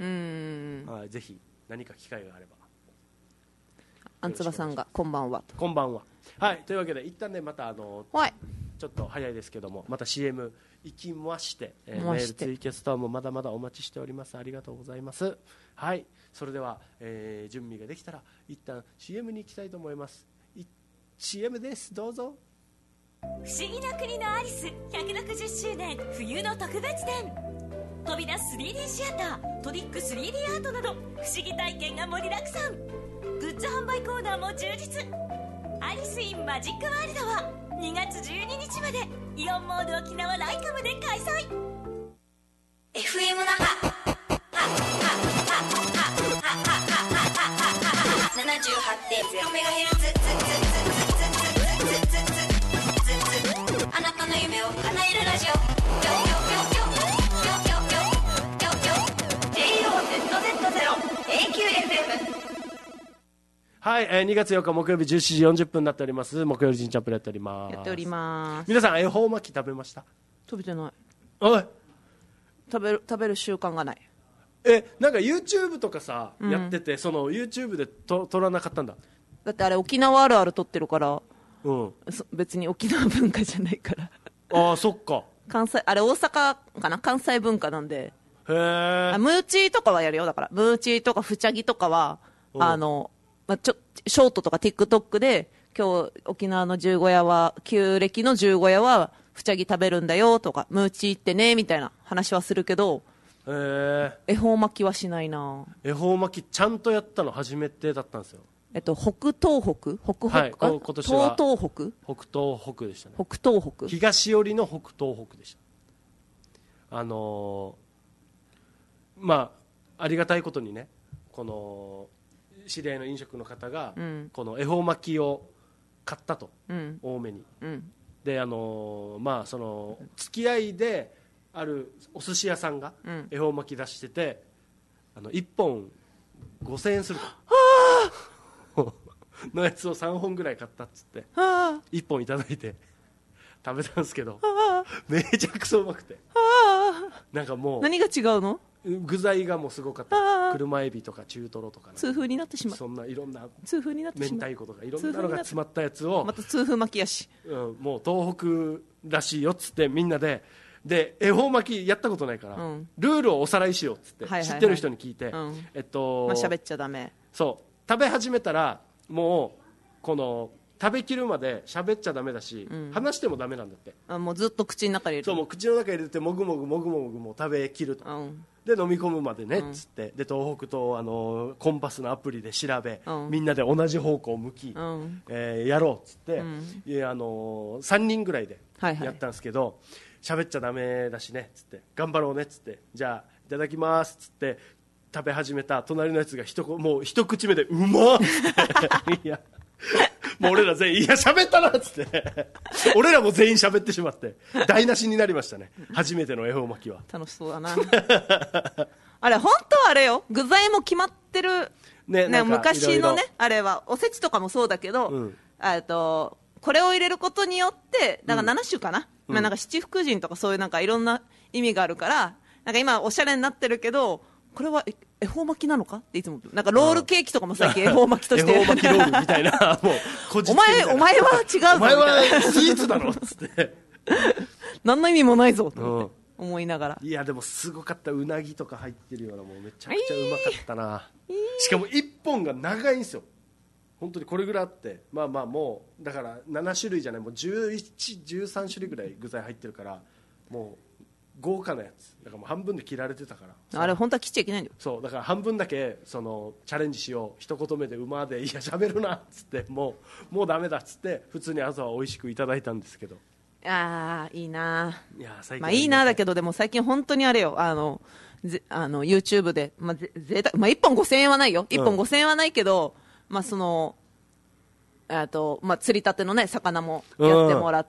ぜひ何か機会があれば。 あんつばさんがこんばんはと。 こんばんは。はい、というわけで一旦ね、またちょっと早いですけども、また CM 行きまして、メールツイキャストもまだまだお待ちしております。ありがとうございます。はい、それでは、準備ができたら一旦 CM に行きたいと思います。CM です、どうぞ。 不思議な国のアリス160周年冬の特別展。飛び出す 3D シアター、トリック 3D アートなど不思議体験が盛りだくさん。グッズ販売コーナーも充実。アリス・イン・マジック・ワールドは2月12日まで。 イオンモール沖縄ライカムで開催。 FM 那覇 78.0MHz あなたの夢を叶えるラジオはい、2月8日木曜日17時40分になっております。木曜日ジンチャンプルやっております。 やっております。 皆さん恵方巻き食べました？ 食べてない。 おい、 食べる習慣がない。 なんか YouTube とかさ、やってて、その YouTube で撮らなかったんだ。 だってあれ沖縄あるある撮ってるから、 うん。 別に沖縄文化じゃないからああ、そっか。 あれ大阪かな、関西文化なんで。 へえ。 ムーチーとかはやるよ。だからムーチーとかフチャギとかはショートとか TikTok で今日沖縄の十五夜は旧暦の十五夜はフチャギ食べるんだよとかムーチーってねみたいな話はするけど、恵方巻きはしないな。 恵方巻きちゃんとやったの初めてだったんですよ。 北東北はい、今年は東北北東北でしたね。 北東北東寄りの北東北でした。まあありがたいことにね、この知り合いの飲食の方が、この恵方巻きを買ったと、多めに、でまあその付き合いであるお寿司屋さんが恵方巻き出してて、1本5000円するとのやつを3本ぐらい買ったっつって1本いただいて食べたんですけど、めちゃくそうまくて、なんかもう何が違うの？ 具材がもうすごかった。車エビとか中トロとか、 痛風になってしまう。 そんないろんな痛風になってしまう。 明太子とかいろんなのが詰まったやつをまた痛風巻きやし、 もう東北らしいよっつってみんなで恵方巻きやったことないから、ルールをおさらいしようっつって、知ってる人に聞いて、 喋っちゃダメ。 そう食べ始めたらもうこの食べきるまで喋っちゃダメだし、話してもダメなんだって。 もうずっと口の中に入れる。 そう、もう口の中に入れてもぐもぐもぐもぐも食べきると、で飲み込むまでねっつって、で東北とコンパスのアプリで調べ、みんなで同じ方向を向き、やろうっつって、3人ぐらいでやったんですけど、喋っちゃダメだしねっつって、頑張ろうねっつって、じゃあいただきますっつって食べ始めた隣のやつがもう一口目でうまっいやもう俺ら全員いや喋ったなっつって俺らも全員喋ってしまって台無しになりましたね。初めての恵方巻きは楽しそうだなあれ本当はあれよ、具材も決まってる、ね、昔のね、あれはおせちとかもそうだけど、これを入れることによってだから7種かな、なんか七福神とかそういうなんかいろんな意味があるから、なんか今おしゃれになってるけど、これは恵方巻きなのかっていつもなんかロールケーキとかも最近恵方巻きとして恵方巻きロールみたいなもうこじつけみたいな、 お前は違うぞお前はスイーツだろっつって何の意味もないぞと思いながら、 いやでもすごかった。うなぎとか入ってるような、もうめちゃくちゃうまかったな、しかも1本が長いんですよ。本当にこれぐらいあって、まあまあもうだから7種類じゃないもう11、13種類ぐらい具材入ってるから、もう豪華なやつだからもう半分で切られてたから、 あれ本当は切っちゃいけないんだよ。 そうだから半分だけチャレンジしよう、一言目で馬でいや喋るなっつってもうダメだっつって普通に朝は美味しくいただいたんですけど、 いいな。 いや最近まあいいなだけど、でも最近本当にあれよ、YouTube で、贅沢、1本5000円はないよ、1本5000円はないけど、釣りたてのね魚もやってもらって、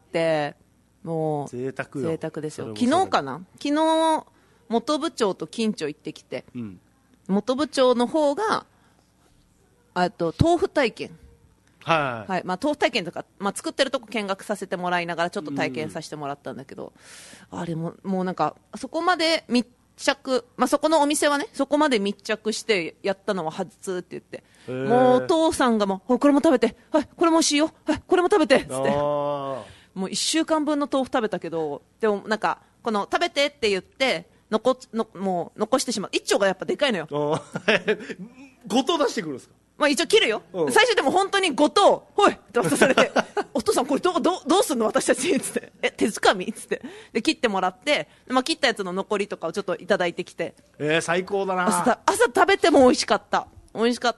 もう贅沢ですよ。昨日かな、昨日本部長と近所行ってきて、本部長の方が豆腐体験、豆腐体験とか、作ってるとこ見学させてもらいながらちょっと体験させてもらったんだけど、あれもうなんかそこまで密着、そこのお店はねそこまで密着してやったのは初って言って、もうお父さんがもうこれも食べて、はいこれも美味しいよ、はいこれも食べてっつって、もう1週間分の豆腐食べたけど、でもなんかこの食べてって言ってもう残してしまう。一丁がやっぱでかいのよごと出してくるんですか？ 一応切るよ、最初でも本当にごとほいって渡されてお父さんこれどうすんの私たちっつって手づかみっつってで切ってもらって、切ったやつの残りとかをちょっといただいてきて、 最高だな。 朝食べても美味しかった、美味しかった、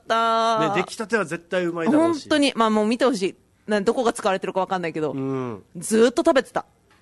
出来たては絶対うまいだろうし、 本当にもう見てほしい、どこが使われてるか分かんないけど、ずーっと食べてた。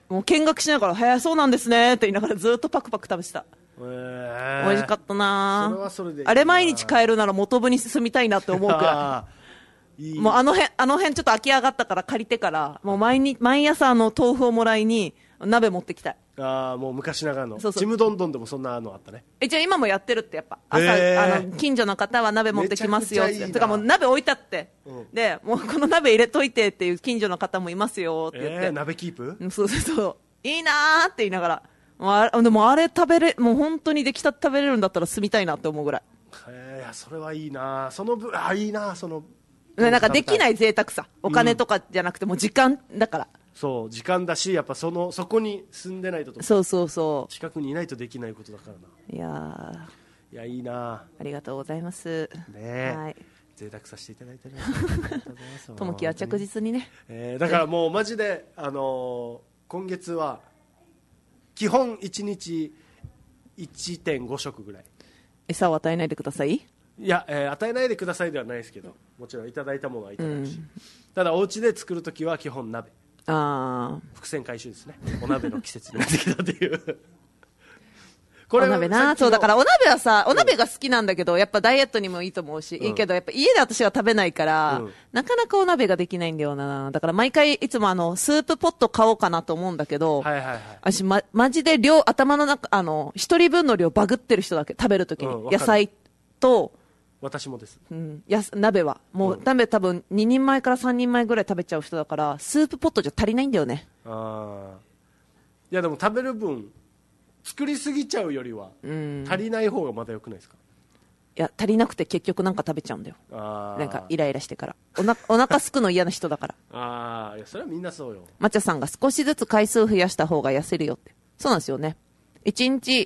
もう見学しながら早そうなんですねって言いながらずっとパクパク食べてた。美味しかったな。 それはそれでいいな。 あれ毎日買えるなら元部に住みたいなって思うくらい。もうあの辺ちょっと空き上がったから借りてから、もう毎朝豆腐をもらいに鍋持ってきたい。 もう昔ながらの。 そうそうちむどんどんでもそんなのあったね。 一応今もやってるって、やっぱ朝近所の方は鍋持ってきますよって。 めちゃくちゃいいな。 てかもう鍋置いてあって、でもうこの鍋入れといてっていう近所の方もいますよって言って、 鍋キープ？ そうそうそう、いいなーって言いながら、でもあれもう本当に出来たて食べれるんだったら住みたいなって思うぐらい。 いやそれはいいな。そのいいな、そのなんかできない贅沢さ、お金とかじゃなくてもう時間だから。 そう、時間だし、やっぱそこに住んでないととか、 そうそうそう、 近くにいないとできないことだからな。いやいいな。 ありがとうございますね。 はい、 贅沢させていただいてね。 ともきは着実にね。 だからもうマジで今月は基本1日 1.5 食ぐらい餌を与えないでください。 いや、与えないでくださいではないですけど、もちろんいただいたものはいただくし、ただお家で作るときは基本鍋。伏線回収ですね。お鍋の季節になってきたっていうこれお鍋な。そうだからお鍋はさ、お鍋が好きなんだけど、やっぱダイエットにもいいと思うし、いいけどやっぱ家で私は食べないから、なかなかお鍋ができないんだよな。だから毎回いつもスープポット買おうかなと思うんだけど、私マジで頭の中一人分の量バグってる人だけ、食べるときに野菜と私もです、 鍋はもう鍋多分2人前から3人前ぐらい食べちゃう人だから、スープポットじゃ足りないんだよね。 いやでも食べる分作りすぎちゃうよりは足りない方がまだ良くないですか？ いや足りなくて結局なんか食べちゃうんだよ。なんかイライラしてからお腹すくの嫌な人だからいやそれはみんなそうよ。 まちゃさんが少しずつ回数増やした方が痩せるよって。そうなんですよね。1日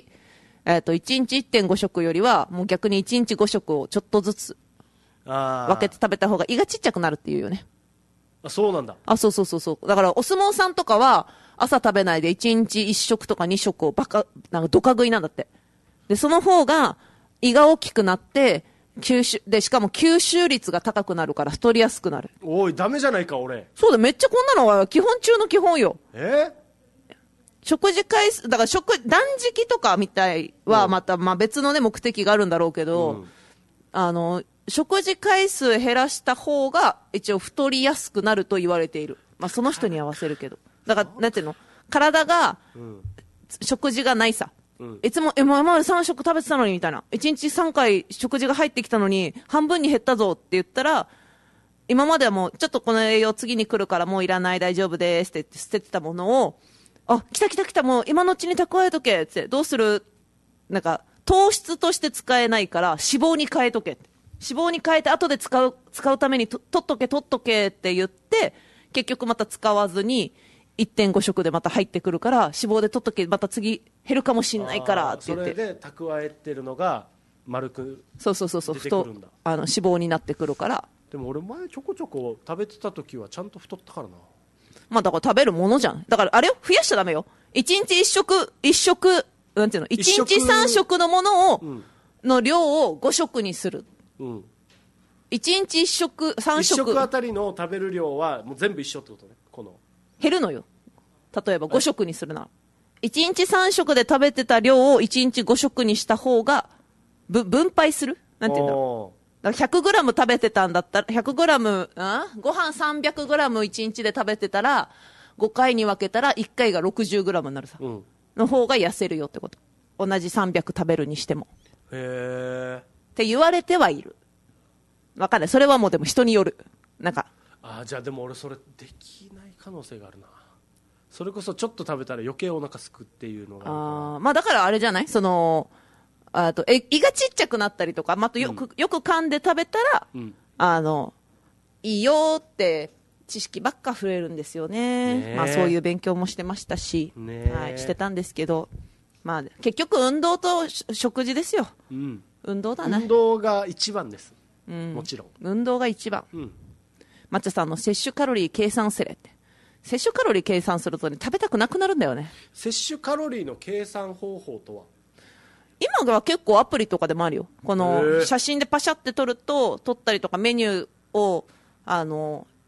1.5 食よりはもう逆に1日5食をちょっとずつ分けて食べた方が胃がちっちゃくなるっていうよね。 そうなんだ。 そうだからお相撲さんとかは朝食べないで1日1食とか2食をなんかドカ食いなんだって。でその方が胃が大きくなってしかも吸収率が高くなるから太りやすくなる。 おいダメじゃないか俺。 そうだ、めっちゃこんなのは基本中の基本よ。食事回数だから断食とかみたいはまた別のね目的があるんだろうけど、食事回数減らした方が一応太りやすくなると言われている。その人に合わせるけど、だからなんていうの、体が、食事がないさ、いつも今まで3食食べてたのにみたいな、1日3回食事が入ってきたのに半分に減ったぞって言ったら、今まではもうちょっとこの栄養次に来るからもういらない大丈夫ですって言って捨ててたものを、来たもう今のうちに蓄えとけって、どうする、なんか糖質として使えないから脂肪に変えとけって、脂肪に変えて後で使うために取っとけって言って、結局また使わずに 1.5 食でまた入ってくるから、脂肪で取っとけ、また次減るかもしんないからって言って、 それで蓄えてるのが丸くそう脂肪になってくるから。 でも俺前ちょこちょこ食べてた時はちゃんと太ったからな。 だから食べるものじゃん。だからあれを増やしちゃダメよ。1日1食なんていうの、1日3食のものを、の量を5食にする。1日1食3食 1食あたりの食べる量はもう全部一緒ってことね。 減るのよ。例えば5食にするなら、1日3食で食べてた量を1日5食にした方が分配する、なんていうんだろう。だから 100g 食べてたんだったら 100g、ご飯 300g1 日で食べてたら5回に分けたら1回が 60g になるさ、の方が痩せるよってこと。同じ300食べるにしてもって言われてはいる。分かんない、それはもうでも人による。なんかじゃあでも俺それできない可能性があるな。それこそちょっと食べたら余計お腹すくっていうのがだからあれじゃない、その胃がちっちゃくなったりとか、よく噛んで食べたら、いいよって知識ばっか増えるんですよね。そういう勉強もしてましたし、してたんですけど、結局運動と食事ですよ。運動だね。 運動が一番です、もちろん運動が一番。抹茶さんの摂取カロリー計算せれって、摂取カロリー計算するとね、食べたくなくなるんだよね。 摂取カロリーの計算方法とは？ 今は結構アプリとかでもあるよ。この写真でパシャって撮ったりとか、メニューを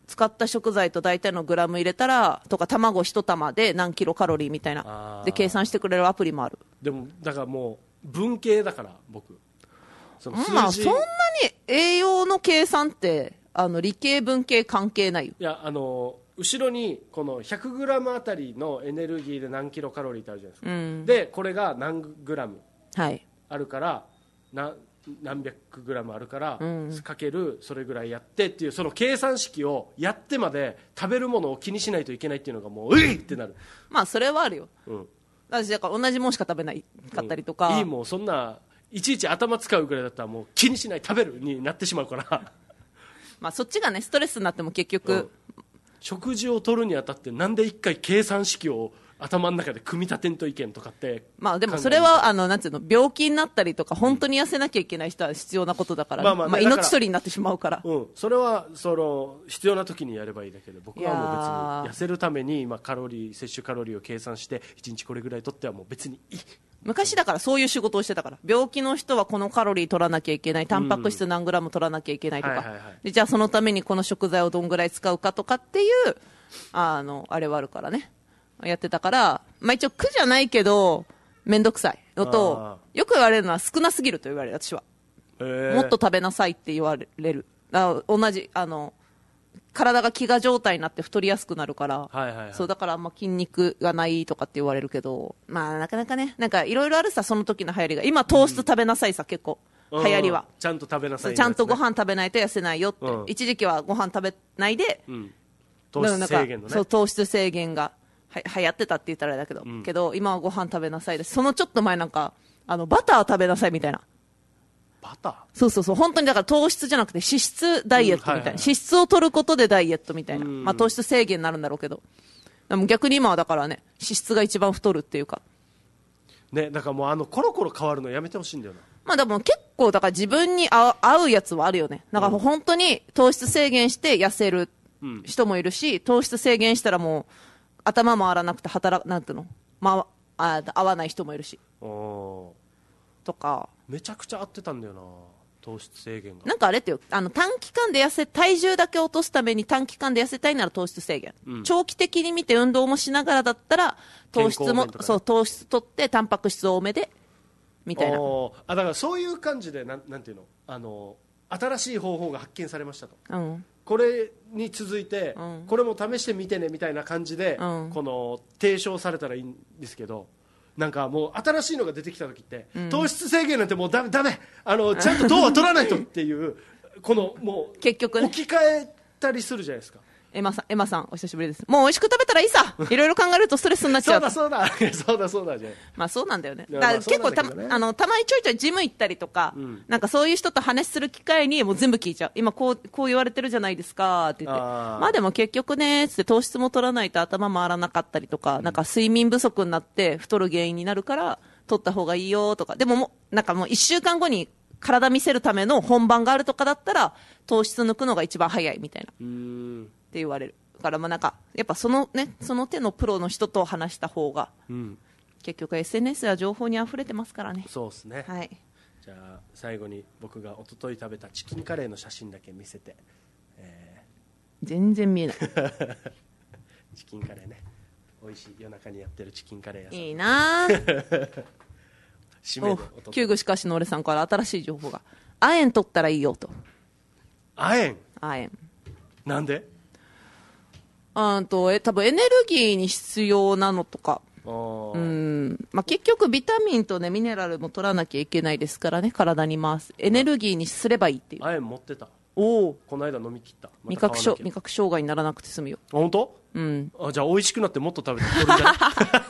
使った食材と大体のグラム入れたらとか、卵1玉で何キロカロリーみたいなで計算してくれるアプリもある。 でもだからもう文系だから僕、その数字、 まあそんなに栄養の計算って理系文系関係ないよ。 いや後ろにこの 100g あたりのエネルギーで何キロカロリーってあるじゃないですか、うん、でこれが何グラムあるから、何百グラムあるから、うん、かけるそれぐらいやってっていう、その計算式をやってまで食べるものを気にしないといけないっていうのがもうういってなる。 まあそれはあるよ、うん、私だから同じもんしか食べないかったりとか、 うん、いい、もうそんないちいち頭使うぐらいだったらもう気にしない食べるになってしまうからまあそっちがねストレスになっても結局、うん、 食事を取るにあたってなんで一回計算式を頭の中で組み立てんといけんとかって。 まあでもそれはなんていうの、病気になったりとか本当に痩せなきゃいけない人は必要なことだから、まあ命取りになってしまうから、 うん、それは必要な時にやればいいだけで、僕はもう別に痩せるために今摂取カロリーを計算して1日これぐらい取ってはもう別にいい。 昔だからそういう仕事をしてたから、病気の人はこのカロリー取らなきゃいけない、タンパク質何グラム取らなきゃいけないとか、でじゃあそのためにこの食材をどんぐらい使うかとかっていうあれはあるからね、やってたから、まあ、一応苦じゃないけど面倒くさいのと、よく言われるのは少なすぎると言われる。私はもっと食べなさいって言われる。同じ体が飢餓状態になって太りやすくなるから、はいはいはい、そうだからあんま筋肉がないとかって言われるけど、まあなかなかね、なんかいろいろあるさ、その時の流行りが。今糖質食べなさいさ、結構流行りは、 ちゃんと食べなさい、ね、 ちゃんとご飯食べないと痩せないよって、一時期はご飯食べないで、 糖質制限のね、 そう糖質制限が流行ってたって言ったらあれだけど、けど今はご飯食べなさいです。そのちょっと前なんかバター食べなさいみたいな。 バター？ そうそうそう、本当にだから糖質じゃなくて脂質ダイエットみたいな、脂質を取ることでダイエットみたいな、まあ糖質制限になるんだろうけど、でも逆に今はだからね、脂質が一番太るっていうかね、だからもうコロコロ変わるのやめてほしいんだよな。 まあでも結構だから自分に合うやつはあるよね。だから本当に糖質制限して痩せる人もいるし、糖質制限したらもう頭回らなくてなんていうの、合わない人もいるしとか。 めちゃくちゃ合ってたんだよな、糖質制限が。 なんかあれってよ、短期間で体重だけ落とすために短期間で痩せたいなら糖質制限、長期的に見て運動もしながらだったら糖質も、そう糖質取ってタンパク質多めでみたいな。 だからそういう感じでなんていうの、新しい方法が発見されましたと、これに続いて、これも試してみてねみたいな感じで、この提唱されたらいいんですけど、なんかもう新しいのが出てきた時って、糖質制限なんてもうダメちゃんと糖は取らないとっていうこのもう結局ね、 置き換えたりするじゃないですか。 エマさんお久しぶりです。もう美味しく食べたらいいさ。いろいろ考えるとストレスになっちゃう。 そうだじゃまあそうなんだよね。だから結構たまにちょいちょいジム行ったりとか、なんかそういう人と話する機会にもう全部聞いちゃう。今こう言われてるじゃないですかって言って、まあでも結局ねつって、糖質も取らないと頭回らなかったりとか、なんか睡眠不足になって太る原因になるから取った方がいいよとか。でもなんかもう1週間後に体見せるための本番があるとかだったら糖質抜くのが一番早いみたいなって言われるから、まあなんかやっぱその手のプロの人と話した方が、結局 SNS は情報にあふれてますからね。 そうですね、 はい。 じゃあ最後に僕が一昨日食べたチキンカレーの写真だけ見せて、 全然見えないチキンカレーね、美味しい夜中にやってるチキンカレー屋さんいいな締めで旧具しかしの俺さんから新しい情報が、亜鉛取ったらいいよと。 亜鉛なんで？ 多分エネルギーに必要なのとか、まあ、結局ビタミンとねミネラルも取らなきゃいけないですからね、体に回すエネルギーにすればいいっていう。 亜鉛持ってた。 この間飲み切った。 味覚障害にならなくて済むよ。 本当？じゃあ美味しくなってもっと食べて取るんじゃない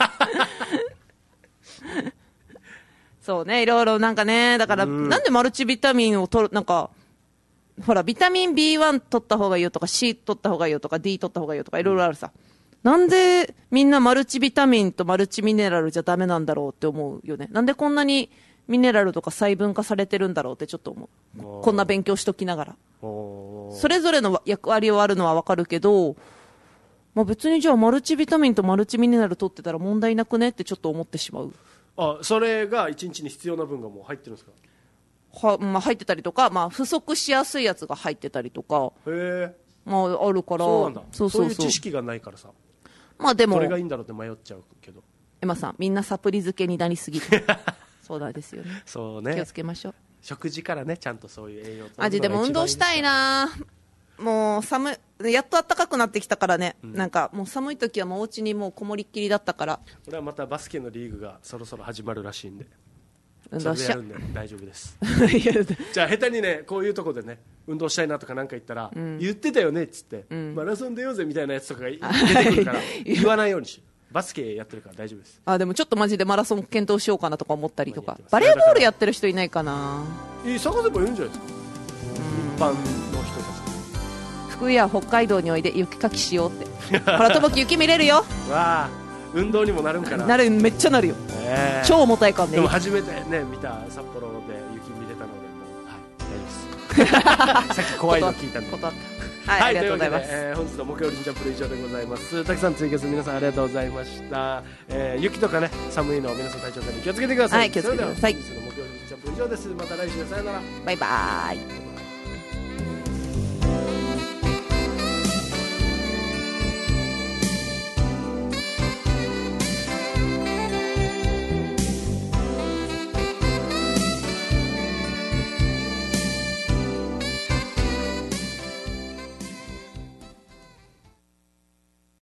そうね、いろいろなんかね、だからなんでマルチビタミンを取る、なんかほらビタミン B1 取った方がいいよとか C 取った方がいいよとか D 取った方がいいよとかいろいろあるさ、なんでみんなマルチビタミンとマルチミネラルじゃダメなんだろうって思うよね。なんでこんなにミネラルとか細分化されてるんだろうってちょっと思う。こんな勉強しときながら。それぞれの役割はあるのは分かるけど、まあ、別にじゃあマルチビタミンとマルチミネラル取ってたら問題なくねってちょっと思ってしまう。 それが1日に必要な分がもう入ってるんですか？ まあ、入ってたりとか、まあ、不足しやすいやつが入ってたりとか、 まあ、あるから。 そうなんだ。 そういう知識がないからさ、 まあでもどれがいいんだろうって迷っちゃうけど。 エマさん、みんなサプリ漬けになりすぎてそうなんですよね。 そうね、 気をつけましょう。 食事からね、ちゃんとそういう栄養とマジでも運動したいな。もう寒い、やっと暖かくなってきたからね、なんかもう寒い時はもうお家にもうこもりっきりだったから。 これはまたバスケのリーグがそろそろ始まるらしいんで、 運動しちゃそれでやるんで大丈夫ですいやじゃあ下手にね、こういうとこでね、運動したいなとかなんか言ったら、言ってたよねっつって、マラソン出ようぜみたいなやつとかが出てくるから言わないようにしよう。バスケやってるから大丈夫です。 あ、でもちょっとマジでマラソン検討しようかなとか思ったりとか。 まあバレーボールやってる人いないかな。 探せばいいんじゃないですか、一般の人たち。 福井や北海道においで雪かきしようってほらとぼき雪見れるよわあ、運動にもなるんかな。 なる、めっちゃなるよ、超重たいからね。 でも初めてね見た札幌で雪見れたので、もう、はい、大丈夫ですさっき怖いの聞いたんで断ったはい、 はい、 ありがとうございます。 というわけで、本日の木曜日ジャンプル以上でございます。たくさんツイキャス皆さんありがとうございました。雪とかね、寒いの皆さん体調管理気をつけてください。 はい、気をつけてください。 それでは本日の木曜日ジャンプル以上です。また来週、さよなら。 バイバーイ。